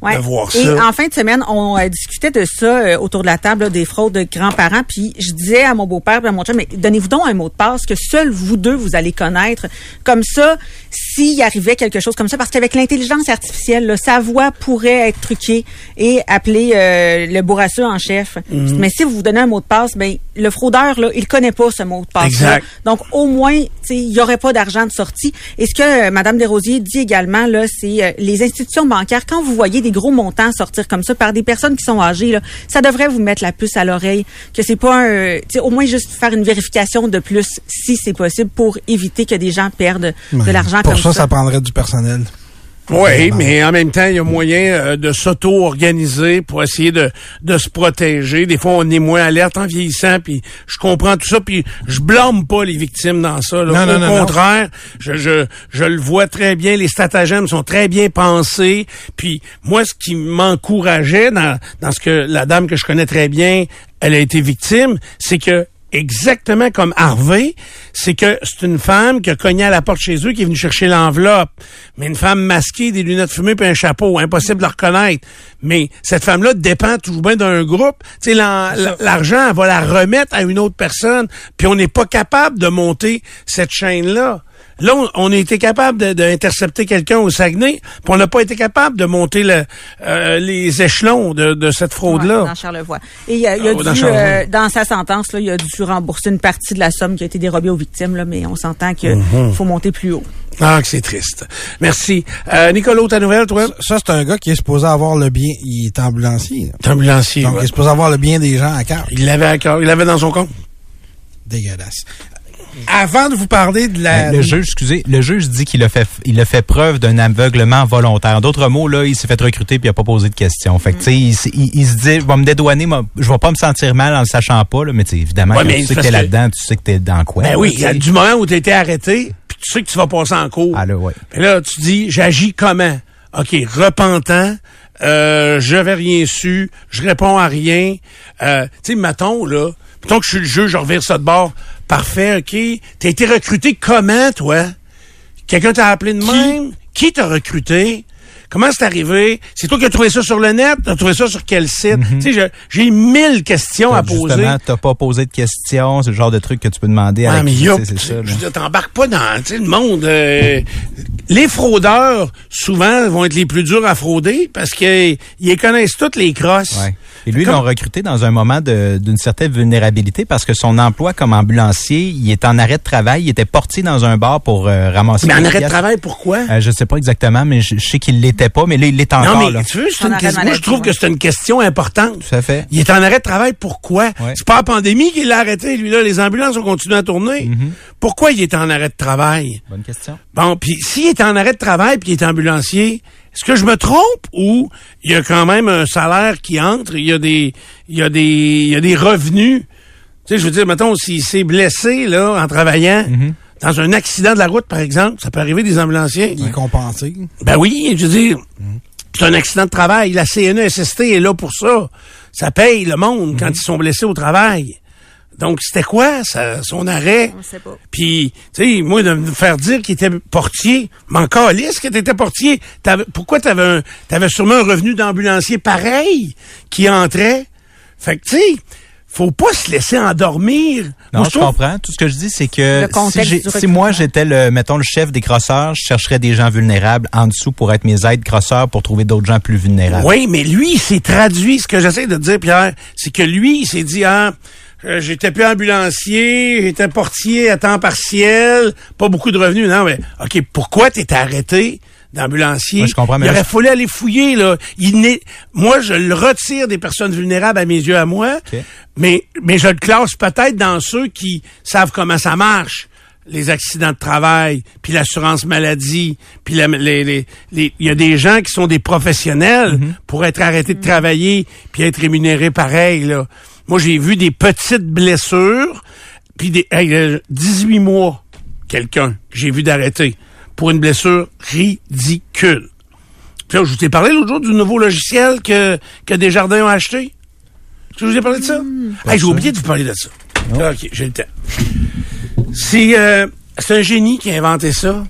Ouais. de voir Et ça. en fin de semaine, on euh, discutait de ça euh, autour de la table, là, des fraudes de grands-parents. Puis je disais à mon beau-père et à mon chum, mais donnez-vous donc un mot de passe que seuls vous deux, vous allez connaître. Comme ça, s'il arrivait quelque chose comme ça, parce qu'avec l'intelligence artificielle, là, sa voix pourrait être truquée et appeler euh, le bourrasseux en chef. Mm-hmm. Mais si vous vous donnez un mot de passe, ben le fraudeur, là, il connaît pas ce mot de passe. Exact. Donc, au moins, il y aurait pas d'argent de sortie. Et ce que euh, Mme Desrosiers dit également, là, c'est euh, les institutions bancaires, quand vous voyez des gros montants sortir comme ça par des personnes qui sont âgées, là, ça devrait vous mettre la puce à l'oreille, que c'est pas un, tu sais, au moins juste faire une vérification de plus, si c'est possible, pour éviter que des gens perdent Ouais. de l'argent Pour comme ça, ça. ça prendrait du personnel. Oui, mais en même temps, il y a moyen euh, de s'auto-organiser pour essayer de, de se protéger. Des fois, on est moins alerte en vieillissant, puis je comprends tout ça, puis je blâme pas les victimes dans ça. Là. Non, Au non, non, contraire, je, je, je le vois très bien, les stratagèmes sont très bien pensés. Puis moi, ce qui m'encourageait dans, dans ce que la dame que je connais très bien, elle a été victime, c'est que exactement comme Harvey, c'est que c'est une femme qui a cogné à la porte chez eux, qui est venue chercher l'enveloppe. Mais une femme masquée, des lunettes fumées puis un chapeau, impossible de la reconnaître. Mais cette femme-là dépend toujours bien d'un groupe. Tu sais, l'en- l'argent, elle va la remettre à une autre personne, puis on n'est pas capable de monter cette chaîne-là. Là, on, on a été capable de- d'intercepter quelqu'un au Saguenay, puis on n'a pas été capable de monter le, euh, les échelons de, de cette fraude-là. Ouais, dans Charlevoix. Et il a, il a Ah, dans dû, Charlevoix. euh, dans sa sentence, là, il a dû rembourser une partie de la somme qui a été dérobée aux victimes, là, mais on s'entend qu'il Mm-hmm. faut monter plus haut. Ah, que c'est triste. Merci. Euh, Nicolas, ta nouvelle, toi? Ça, c'est un gars qui est supposé avoir le bien. Il est ambulancier. là. T'es ambulancier. Donc, ouais. il est supposé avoir le bien des gens à cœur. Il l'avait à cœur. Il l'avait dans son compte. Dégueulasse. Avant de vous parler de la... Le juge, excusez, le juge dit qu'il a fait, il a fait preuve d'un aveuglement volontaire. D'autres mots, là, il s'est fait recruter puis il a pas posé de questions. Fait que, tu sais, il, s- il, il se dit, je vais me dédouaner, moi, je vais pas me sentir mal en le sachant pas, là, mais tu sais, évidemment, Ouais, quand mais tu sais c'est que t'es parce que- là-dedans, tu sais que t'es dans quoi. Ben là, oui, tu sais. du moment où tu as été arrêté, puis tu sais que tu vas passer en cours. Ah là, ouais. Mais là, tu dis, j'agis comment? OK, repentant, euh, je n'avais rien su, je réponds à rien. Euh, tu sais, mettons, là, mettons que je suis le juge, je revire ça de bord. Parfait, OK. T'as été recruté comment, toi? Quelqu'un t'a appelé de même? Qui t'a recruté? Comment c'est arrivé? C'est toi qui as trouvé ça sur le net? T'as trouvé ça sur quel site? Tu sais, je- j'ai mille questions à poser. Justement, t'as pas posé de questions, c'est le genre de truc que tu peux demander à Ah, la mais qui, yo, tu sais, c'est ça, là. je veux dire, t'embarques pas dans, tu sais, le monde. euh, les fraudeurs, souvent, vont être les plus durs à frauder parce qu'ils ils connaissent toutes les crosses. Ouais. Et lui, ils Comme- l'ont recruté dans un moment de- d'une certaine vulnérabilité parce que son emploi comme ambulancier, il est en arrêt de travail, il était portier dans un bar pour euh, ramasser Mais en des arrêt de pièces. travail, pourquoi? Euh, je sais pas exactement, mais je, je sais qu'il l'était pas, mais là, il l'est encore. non, mais là. tu veux, c'est En une arrêt de question. Moi, je maladie, trouve ouais. que c'est une question importante. Tout à fait. Il est en arrêt de travail, pourquoi? Ouais. C'est pas la pandémie qui l'a arrêté, lui, là. Les ambulances ont continué à tourner. Mm-hmm. Pourquoi il est en arrêt de travail? Bonne question. Bon, puis s'il est en arrêt de travail puis il est ambulancier, est-ce que je me trompe ou il y a quand même un salaire qui entre, il y a des il y a des il y a des revenus. Tu sais, je veux dire, mettons, s'il s'est blessé là en travaillant Mm-hmm. dans un accident de la route, par exemple, ça peut arriver des ambulanciers. Il est compensé. Ben oui, je veux dire, c'est un accident de travail. La C N E S S T est là pour ça. Ça paye le monde quand ils sont blessés au travail. Donc, c'était quoi, ça, son arrêt? On sait pas. Puis, tu sais, moi, de me faire dire qu'il était portier, m'en calisse que t'étais portier. T'avais- pourquoi t'avais un, t'avais sûrement un revenu d'ambulancier pareil qui entrait? Fait que, tu sais, faut pas se laisser endormir. Non, Moi, je trouve- comprends. Tout ce que je dis, c'est que Le si, contexte j'ai- du si moi recrutement. j'étais le, mettons, le chef des crosseurs, je chercherais des gens vulnérables en dessous pour être mes aides crosseurs pour trouver d'autres gens plus vulnérables. Oui, mais lui, il s'est traduit. Ce que j'essaie de te dire, Pierre, c'est que lui, il s'est dit, ah, euh, j'étais plus ambulancier, j'étais portier à temps partiel, pas beaucoup de revenus. Non, mais, OK, pourquoi t'étais arrêté d'ambulancier? Ouais, je comprends, mais il là, aurait je- fallu aller fouiller, là. Il n'est, moi, je le retire des personnes vulnérables à mes yeux à moi, OK. mais, mais je le classe peut-être dans ceux qui savent comment ça marche. Les accidents de travail, puis l'assurance maladie, puis la- les, les, les- il y a des gens qui sont des professionnels pour être arrêtés de travailler puis être rémunérés pareil, là. Moi, j'ai vu des petites blessures, puis des hey, euh, dix-huit mois, quelqu'un que j'ai vu d'arrêter pour une blessure ridicule. Puis là, je vous ai parlé l'autre jour du nouveau logiciel que, que Desjardins ont acheté. Est-ce que je vous ai parlé de ça? Hey, j'ai oublié de vous parler de ça. OK, j'ai le temps. C'est euh, c'est un génie qui a inventé ça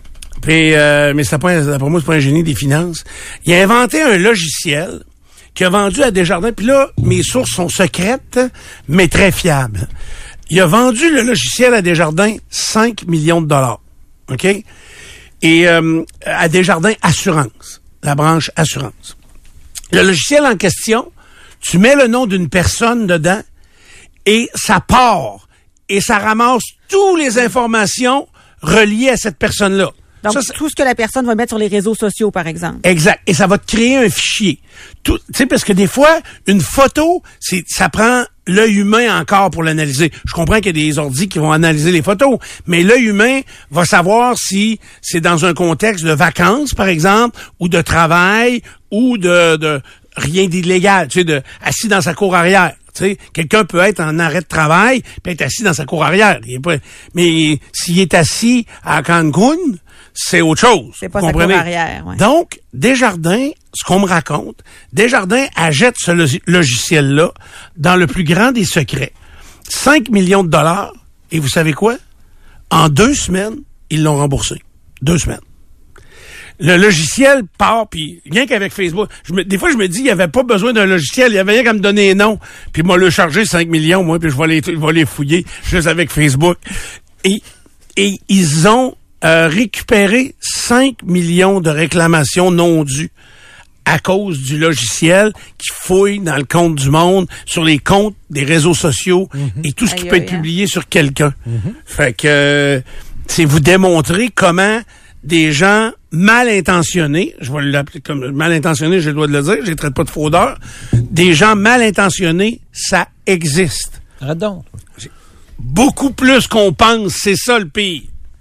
Puis, euh, mais c'est pas, d'après moi, c'est pas un génie des finances. Il a inventé un logiciel qu'il a vendu à Desjardins. Puis là, mes sources sont secrètes, mais très fiables. Il a vendu le logiciel à Desjardins cinq millions de dollars. OK? Et euh, à Desjardins Assurance, la branche Assurance. Le logiciel en question, tu mets le nom d'une personne dedans et ça part et ça ramasse toutes les informations reliées à cette personne-là. Donc, ça, tout ce que la personne va mettre sur les réseaux sociaux, par exemple. Exact. Et ça va te créer un fichier. Tu sais, parce que des fois, une photo, c'est, ça prend l'œil humain encore pour l'analyser. Je comprends qu'il y a des ordis qui vont analyser les photos, mais l'œil humain va savoir si c'est dans un contexte de vacances, par exemple, ou de travail, ou de, de rien d'illégal, tu sais, de assis dans sa cour arrière. Tu sais, quelqu'un peut être en arrêt de travail puis être assis dans sa cour arrière. Il est pas, mais s'il est assis à Cancun, c'est autre chose. C'est pas sa cour arrière. Ouais. Donc, Desjardins, ce qu'on me raconte, Desjardins achète ce log- logiciel-là dans le plus grand des secrets. cinq millions de dollars. Et vous savez quoi? En deux semaines, ils l'ont remboursé. Deux semaines. Le logiciel part, puis rien qu'avec Facebook, je me, des fois je me dis, il n'y avait pas besoin d'un logiciel, il y avait rien qu'à me donner un nom, puis moi le charger cinq millions, moi, puis je vais les, je vais les fouiller juste avec Facebook. Et, et ils ont euh, récupéré cinq millions de réclamations non dues à cause du logiciel qui fouille dans le compte du monde, sur les comptes des réseaux sociaux mm-hmm. et tout ce qui aïe, peut aïe, être aïe. publié sur quelqu'un. Mm-hmm. Fait que euh, c'est vous démontrer comment des gens mal intentionnés, je vais l'appeler comme mal intentionnés, j'ai le droit de le dire, je les traite pas de fraudeurs, des gens mal intentionnés, ça existe. Arrête donc. Beaucoup plus qu'on pense, c'est ça le pire.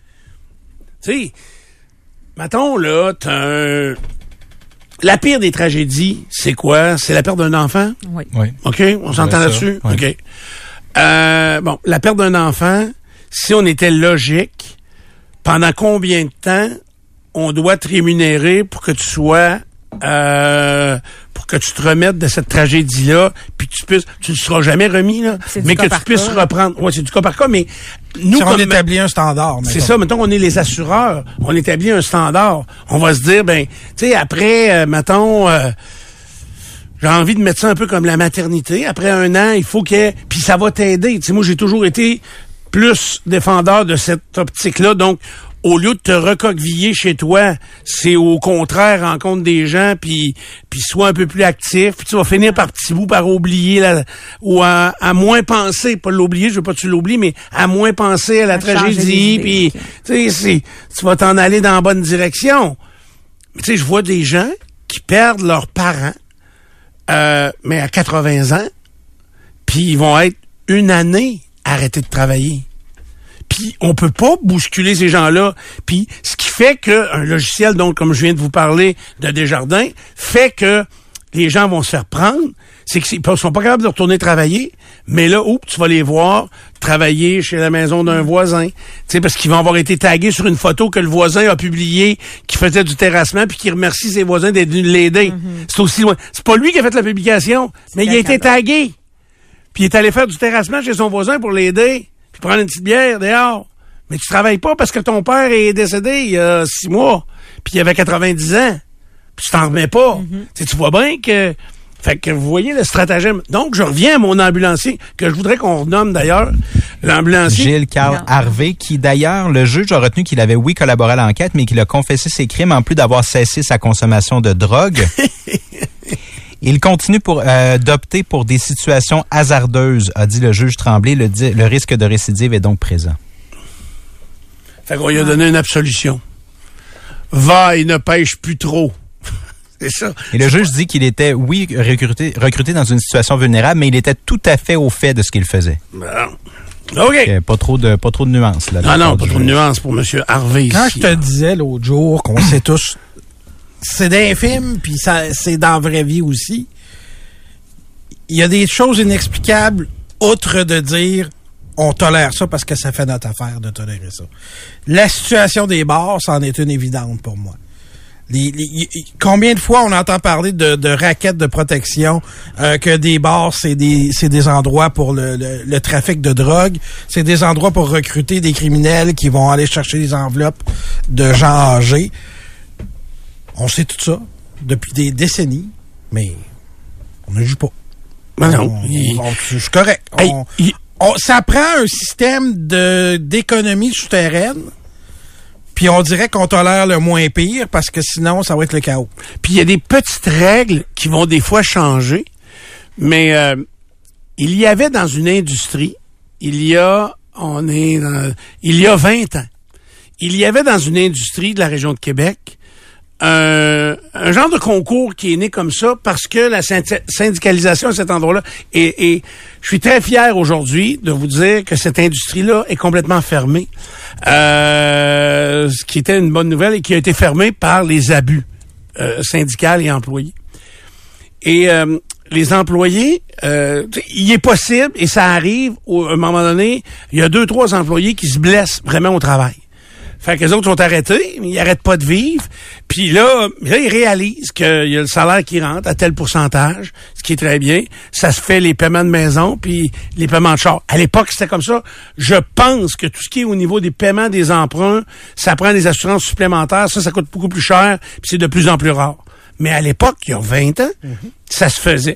Tu sais, mettons là, t'as un... La pire des tragédies, c'est quoi? C'est la perte d'un enfant? Oui. oui. OK? On s'entend ouais, là-dessus? Oui. OK. Euh, bon, la perte d'un enfant, si on était logique, pendant combien de temps on doit te rémunérer pour que tu sois euh, pour que tu te remettes de cette tragédie-là, puis que tu puisses, tu ne seras jamais remis, là, mais que tu puisses cas. reprendre. Ouais, c'est du cas par cas, mais nous, si on comme, établit un standard. C'est ça, mettons qu'on est les assureurs, on établit un standard. On va se dire, ben, tu sais, après, euh, mettons, euh, j'ai envie de mettre ça un peu comme la maternité. Après un an, il faut que, puis ça va t'aider. Tu sais, moi, j'ai toujours été plus défendeur de cette optique-là. Donc, au lieu de te recoqueviller chez toi, c'est au contraire, rencontre des gens, puis puis sois un peu plus actif. Puis tu vas finir par petit bout par oublier, la, ou à, à moins penser, pas l'oublier, je veux pas que tu l'oublies, mais à moins penser à la à tragédie. Puis okay. tu sais, tu vas t'en aller dans la bonne direction. Mais tu sais, je vois des gens qui perdent leurs parents, euh, mais à quatre-vingts ans, puis ils vont être une année arrêtés de travailler. Puis on peut pas bousculer ces gens-là. Puis ce qui fait que un logiciel, donc comme je viens de vous parler de Desjardins, fait que les gens vont se faire prendre, c'est qu'ils sont pas capables de retourner travailler, mais là, oups, tu vas les voir travailler chez la maison d'un voisin. Tu sais, parce qu'ils vont avoir été tagués sur une photo que le voisin a publiée, qui faisait du terrassement, puis qui remercie ses voisins d'être venus l'aider. Mm-hmm. C'est aussi loin. C'est pas lui qui a fait la publication, c'est mais il a été tagué. Puis il est allé faire du terrassement chez son voisin pour l'aider. Puis prendre une petite bière dehors. Mais tu travailles pas parce que ton père est décédé il y a six mois, puis il avait quatre-vingt-dix ans. Puis tu t'en remets pas. Mm-hmm. Tu vois bien que... Fait que vous voyez le stratagème. Donc, je reviens à mon ambulancier, que je voudrais qu'on renomme d'ailleurs, l'ambulancier. Gilles Carl Harvey, qui d'ailleurs, le juge a retenu qu'il avait, oui, collaboré à l'enquête, mais qu'il a confessé ses crimes en plus d'avoir cessé sa consommation de drogue. Il continue pour euh, d'opter pour des situations hasardeuses, a dit le juge Tremblay. Le, le risque de récidive est donc présent. Fait qu'on lui a donné une absolution. Va et ne pêche plus trop. C'est ça. Et le juge dit qu'il était, oui, recruté, recruté dans une situation vulnérable, mais il était tout à fait au fait de ce qu'il faisait. Bon. OK. Donc, pas trop de, pas trop de nuances, là. Non, non, pas trop de nuances pour M. Harvey. Quand ici, je te là. disais l'autre jour qu'on sait tous, c'est d'un film, puis ça, c'est dans la vraie vie aussi. Il y a des choses inexplicables, outre de dire on tolère ça parce que ça fait notre affaire de tolérer ça. La situation des bars, c'en est une évidente pour moi. Les, les, les, combien de fois on entend parler de, de raquettes de protection, euh, que des bars, c'est des c'est des endroits pour le, le, le trafic de drogue, c'est des endroits pour recruter des criminels qui vont aller chercher des enveloppes de gens âgés. On sait tout ça depuis des décennies, mais on ne joue pas. Ben non. On, Il... on, je suis correct. Hey, on, il... on, ça prend un système de d'économie souterraine. Puis on dirait qu'on tolère le moins pire parce que sinon, ça va être le chaos. Puis il y a des petites règles qui vont des fois changer, mais euh, il y avait dans une industrie, il y a, on est dans, il y a vingt ans, il y avait dans une industrie de la région de Québec un, un genre de concours qui est né comme ça parce que la syndicalisation à cet endroit-là, et, et je suis très fier aujourd'hui de vous dire que cette industrie-là est complètement fermée, euh, ce qui était une bonne nouvelle et qui a été fermée par les abus euh, syndicaux et employés. Et euh, les employés, euh, il est possible, et ça arrive, au, à un moment donné, il y a deux, trois employés qui se blessent vraiment au travail. Fait que les autres sont arrêtés, mais ils arrêtent pas de vivre. Puis là, là, ils réalisent qu'il y a le salaire qui rentre à tel pourcentage, ce qui est très bien. Ça se fait les paiements de maison, puis les paiements de char. À l'époque, c'était comme ça. Je pense que tout ce qui est au niveau des paiements des emprunts, ça prend des assurances supplémentaires. Ça, ça coûte beaucoup plus cher, puis c'est de plus en plus rare. Mais à l'époque, il y a vingt ans, mm-hmm. ça se faisait.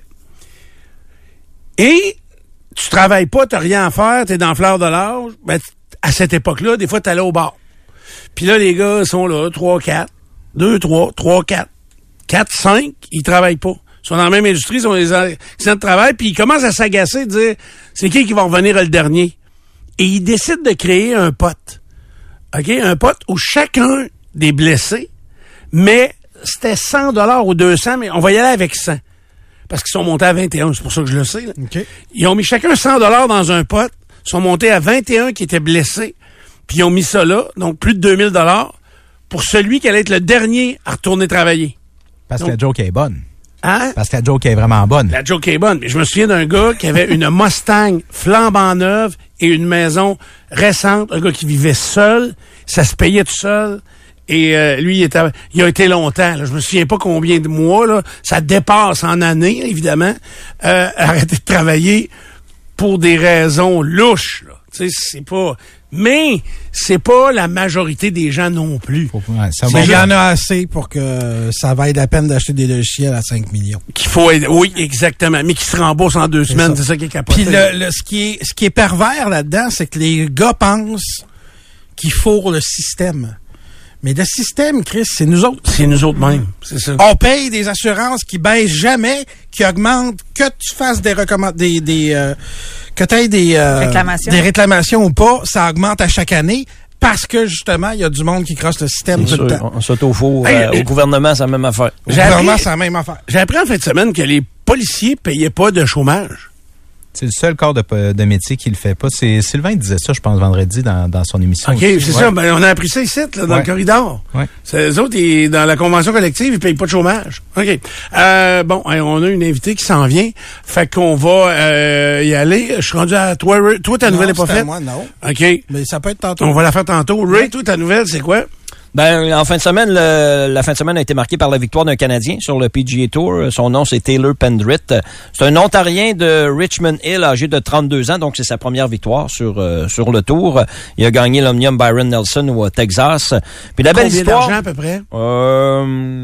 Et tu travailles pas, t'as rien à faire, t'es dans la fleur de l'âge. Ben, à cette époque-là, des fois, t'allais au bar. Puis là, les gars sont là, trois, quatre, deux, trois, trois, quatre, quatre, cinq, ils travaillent pas. Ils sont dans la même industrie, ils sont des accidents de travail, puis ils commencent à s'agacer, de dire, c'est qui qui va revenir le dernier? Et ils décident de créer un pote. OK? Un pote où chacun des blessés, mais c'était cent dollars ou deux cents, mais on va y aller avec cent. Parce qu'ils sont montés à vingt et un, c'est pour ça que je le sais. Là. Okay. Ils ont mis chacun cent dollars dans un pote, sont montés à vingt et un qui étaient blessés, puis ils ont mis ça là, donc plus de deux mille dollars, pour celui qui allait être le dernier à retourner travailler. Parce donc, que la joke est bonne. Hein? Parce que la joke est vraiment bonne. La joke est bonne. Mais je me souviens d'un gars qui avait une Mustang flambant neuve et une maison récente, un gars qui vivait seul, ça se payait tout seul. Et euh, lui, il, était, il a été longtemps. Là. Je me souviens pas combien de mois. Là. Ça dépasse en années, évidemment. Euh, arrêter de travailler pour des raisons louches. Là. Tu sais, c'est pas... Mais c'est pas la majorité des gens non plus. Faut, ouais, ça il y en a assez pour que ça vaille la peine d'acheter des logiciels à cinq millions. Qu'il faut aider. Oui, exactement. Mais qui se remboursent en deux c'est semaines, ça. C'est ça qui est capoté. Puis le, le, ce qui est ce qui est pervers là-dedans, c'est que les gars pensent qu'il faut le système. Mais le système, Chris, c'est nous autres. C'est nous autres mêmes. C'est ça. On paye des assurances qui baissent jamais, qui augmentent, que tu fasses des recommandations, des, des euh, que tu aies des, euh, réclamations. des réclamations ou pas, ça augmente à chaque année. Parce que, justement, il y a du monde qui crosse le système c'est tout sûr, le temps. On s'auto-fout. Hey, euh, euh, au gouvernement, c'est la même affaire. Au gouvernement, c'est la même affaire. J'ai appris en fin de semaine que les policiers payaient pas de chômage. C'est le seul corps de, de métier qui le fait pas. C'est Sylvain disait ça, je pense, vendredi dans, dans son émission. OK, aussi. c'est ouais. ça. Ben, on a appris ça ici, là, dans ouais. le corridor. Ouais. C'est, les autres, ils, dans la convention collective, ils payent pas de chômage. OK. Euh, bon, on a une invitée qui s'en vient. Fait qu'on va euh, y aller. Je suis rendu à toi, Ray. Toi, ta non, nouvelle est pas c'est à faite? moi, non. OK. Mais ça peut être tantôt. On va la faire tantôt. Ray, toi, ta nouvelle, c'est quoi? Ben, en fin de semaine, le, la fin de semaine a été marquée par la victoire d'un Canadien sur le P G A Tour. Son nom, c'est Taylor Pendrith. C'est un Ontarien de Richmond Hill, âgé de trente-deux ans, donc c'est sa première victoire sur euh, sur le Tour. Il a gagné l'Omnium Byron Nelson au Texas. Puis la belle Combien histoire... d'argent, à peu près? Euh,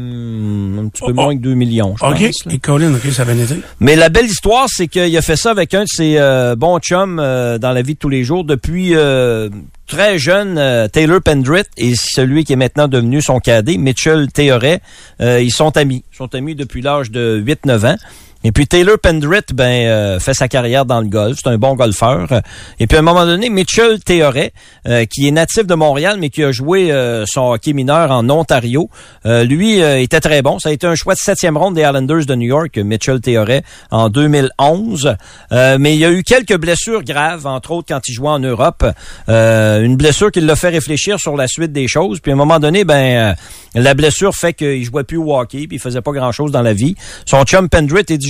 un petit peu Oh, moins que deux millions, je OK. pense. Là. Et Colin, OK, ça va été. Mais la belle histoire, c'est qu'il a fait ça avec un de ses euh, bons chums euh, dans la vie de tous les jours depuis... Euh, très jeune, euh, Taylor Pendrith et celui qui est maintenant devenu son cadet, Mitchell Théoret, euh, ils sont amis. Ils sont amis depuis l'âge de huit neuf ans. Et puis Taylor Pendrith, ben, euh, fait sa carrière dans le golf. C'est un bon golfeur. Et puis à un moment donné, Mitchell Théoret, euh, qui est natif de Montréal, mais qui a joué euh, son hockey mineur en Ontario, euh, lui euh, était très bon. Ça a été un choix de septième ronde des Islanders de New York, Mitchell Théoret, en deux mille onze. Euh, mais il y a eu quelques blessures graves, entre autres quand il jouait en Europe. Euh, une blessure qui l'a fait réfléchir sur la suite des choses. Puis à un moment donné, ben, euh, la blessure fait qu'il jouait plus au hockey, puis il faisait pas grand-chose dans la vie. Son chum Pendrith, il dit,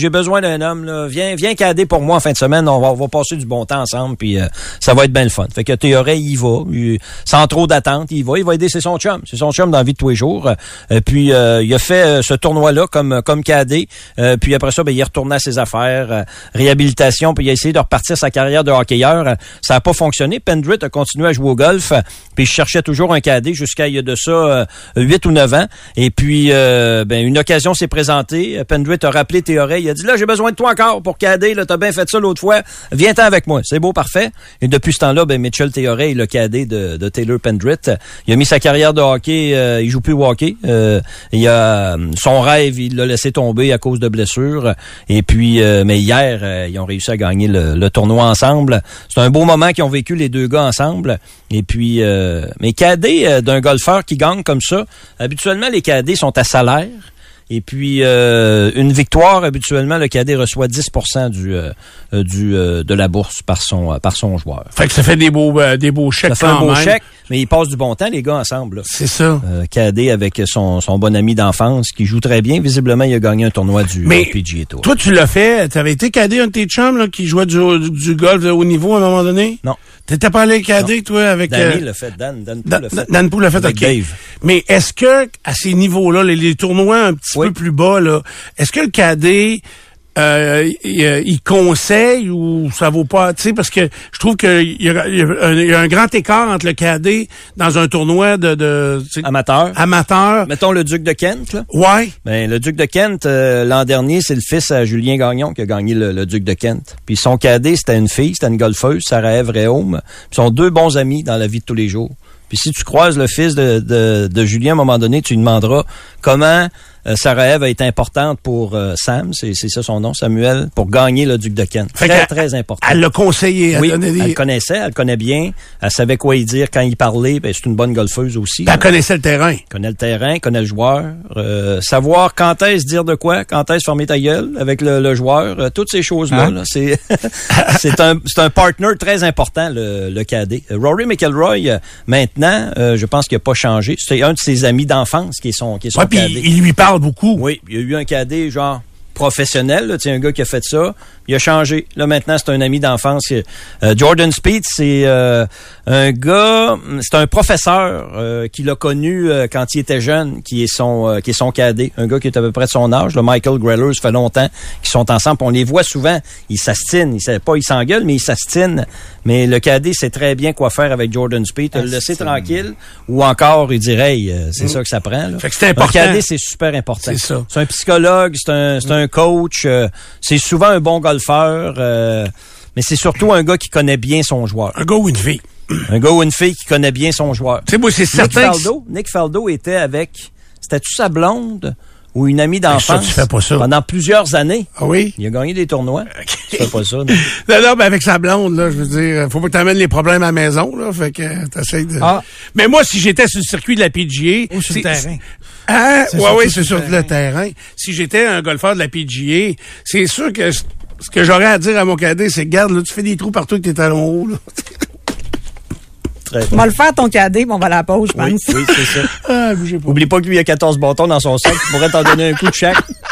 j'ai besoin d'un homme, là, viens, viens cader pour moi en fin de semaine, on va, on va passer du bon temps ensemble, puis euh, ça va être bien le fun. Fait que Théoret, il y va, il, sans trop d'attente, il va, il va aider, c'est son chum, c'est son chum dans la vie de tous les jours. Euh, puis euh, il a fait euh, ce tournoi-là comme comme cadet, euh, puis après ça, ben, il est retourné à ses affaires, euh, réhabilitation, puis il a essayé de repartir sa carrière de hockeyeur. Ça n'a pas fonctionné. Pendrit a continué à jouer au golf, puis il cherchait toujours un cadet jusqu'à il y a de ça euh, huit ou neuf ans. Et puis, euh, ben une occasion s'est présentée. Pendrit a rappelé Théoret. Il a dit, là, j'ai besoin de toi encore pour cadet. Là, t'as bien fait ça l'autre fois. Viens-t'en avec moi. C'est beau, parfait. Et depuis ce temps-là, ben Mitchell Théoret est le cadet de, de Taylor Pendrit. Il a mis sa carrière de hockey. Euh, il joue plus au hockey. Euh, il a son rêve, il l'a laissé tomber à cause de blessures. Et puis, euh, mais hier, euh, ils ont réussi à gagner le, le tournoi ensemble. C'est un beau moment qu'ils ont vécu les deux gars ensemble. Et puis, euh, mais cadet euh, d'un golfeur qui gagne comme ça, habituellement, les cadets sont à salaire. Et puis, euh, une victoire, habituellement, le cadet reçoit dix pour cent du, euh, du, euh, de la bourse par son, euh, par son joueur. Fait que ça fait des beaux, euh, des beaux chèques. Ça fait quand un beau même. chèque, mais ils passent du bon temps, les gars, ensemble. Là. C'est ça. Euh, cadet avec son, son bon ami d'enfance qui joue très bien. Visiblement, il a gagné un tournoi du mais, euh, P G A Tour. Toi, tu l'as fait. T'avais été cadet un de tes chums, là, qui jouait du, du, du golf de haut niveau à un moment donné? Non. T'étais pas allé cadet, non. toi, avec... Danny euh, l'a fait, Dan. Dan Pou Dan, l'a fait. Dan Pou l'a fait, avec OK. Dave. Mais est-ce que, à ces niveaux-là, les, les tournois un petit oui. peu plus bas, là, est-ce que le cadet, euh, il, il conseille ou ça vaut pas, tu sais, parce que je trouve qu'il y a, il y, a un, il y a un grand écart entre le cadet dans un tournoi de, de amateur. Amateur. Mettons le Duc de Kent, là. Ouais. Ben, le Duc de Kent, euh, l'an dernier, c'est le fils à Julien Gagnon qui a gagné le, le Duc de Kent. Puis son cadet, c'était une fille, c'était une golfeuse, Sarah-Ève Réaume. Puis ils sont deux bons amis dans la vie de tous les jours. Puis si tu croises le fils de, de, de Julien, à un moment donné, tu lui demanderas comment euh, Sarah-Ève a été importante pour euh, Sam, c'est, c'est ça son nom, Samuel, pour gagner le Duc de Kent. Fait très, très important. Elle l'a conseillé. Elle oui, des... elle le connaissait, elle le connaît bien. Elle savait quoi y dire quand il parlait. Ben, c'est une bonne golfeuse aussi. Elle connaissait le terrain. Elle connaît le terrain, connaît le joueur. Euh, savoir quand est-ce dire de quoi, quand est-ce fermer ta gueule avec le, le joueur. Euh, toutes ces choses-là, hein? là, c'est c'est un c'est un partner très important, le, le cadet. Rory McIlroy, euh, maintenant, euh, je pense qu'il n'a pas changé. C'est un de ses amis d'enfance qui est son, qui est son ouais, cadet. Puis il lui parle beaucoup. Oui, il y a eu un cadet, genre... professionnel, là, tu sais, un gars qui a fait ça, il a changé. Là, maintenant, c'est un ami d'enfance. Euh, Jordan Spieth, c'est euh, un gars, c'est un professeur euh, qui l'a connu euh, quand il était jeune, qui est son euh, qui est son cadet. Un gars qui est à peu près de son âge. Là, Michael Greller, ça fait longtemps qu'ils sont ensemble. On les voit souvent, ils s'astinent. Ils savent pas, ils s'engueulent, mais ils s'astinent. Mais le cadet sait très bien quoi faire avec Jordan Spieth. Le laisser tranquille, ou encore, il dirait, hey, c'est mmh. ça que ça prend. Là. Fait que c'est important. Un cadet, c'est super important. C'est ça. C'est un psychologue, c'est un, c'est un coach, euh, c'est souvent un bon golfeur, euh, mais c'est surtout un gars qui connaît bien son joueur. Un gars ou une fille. Un gars ou une fille qui connaît bien son joueur. Tu sais, moi, c'est certain. Nick Faldo, Nick Faldo était avec, c'était-tu sa blonde ou une amie d'enfance? Ça, tu fais pas ça. Pendant plusieurs années. Ah oui? Il a gagné des tournois. Okay. Tu fais pas ça, non? Non, non, mais avec sa blonde, là, je veux dire, faut pas que t'amènes les problèmes à la maison, là, fait que t'essayes de... Ah. Mais moi, si j'étais sur le circuit de la P G A... Ou sur le terrain. Hein? C'est ouais, oui, c'est sur sur le terrain. Si j'étais un golfeur de la P G A, c'est sûr que ce que j'aurais à dire à mon cadet, c'est, garde, là, tu fais des trous partout avec tes talons hauts, là. Très On va le faire ton cadet, mais on va à la pause, je pense. Oui, oui, c'est ça. Ah, bougez pas. Oublie pas que lui, il a quatorze bâtons dans son sac. Tu pourrais t'en donner un coup de chaque.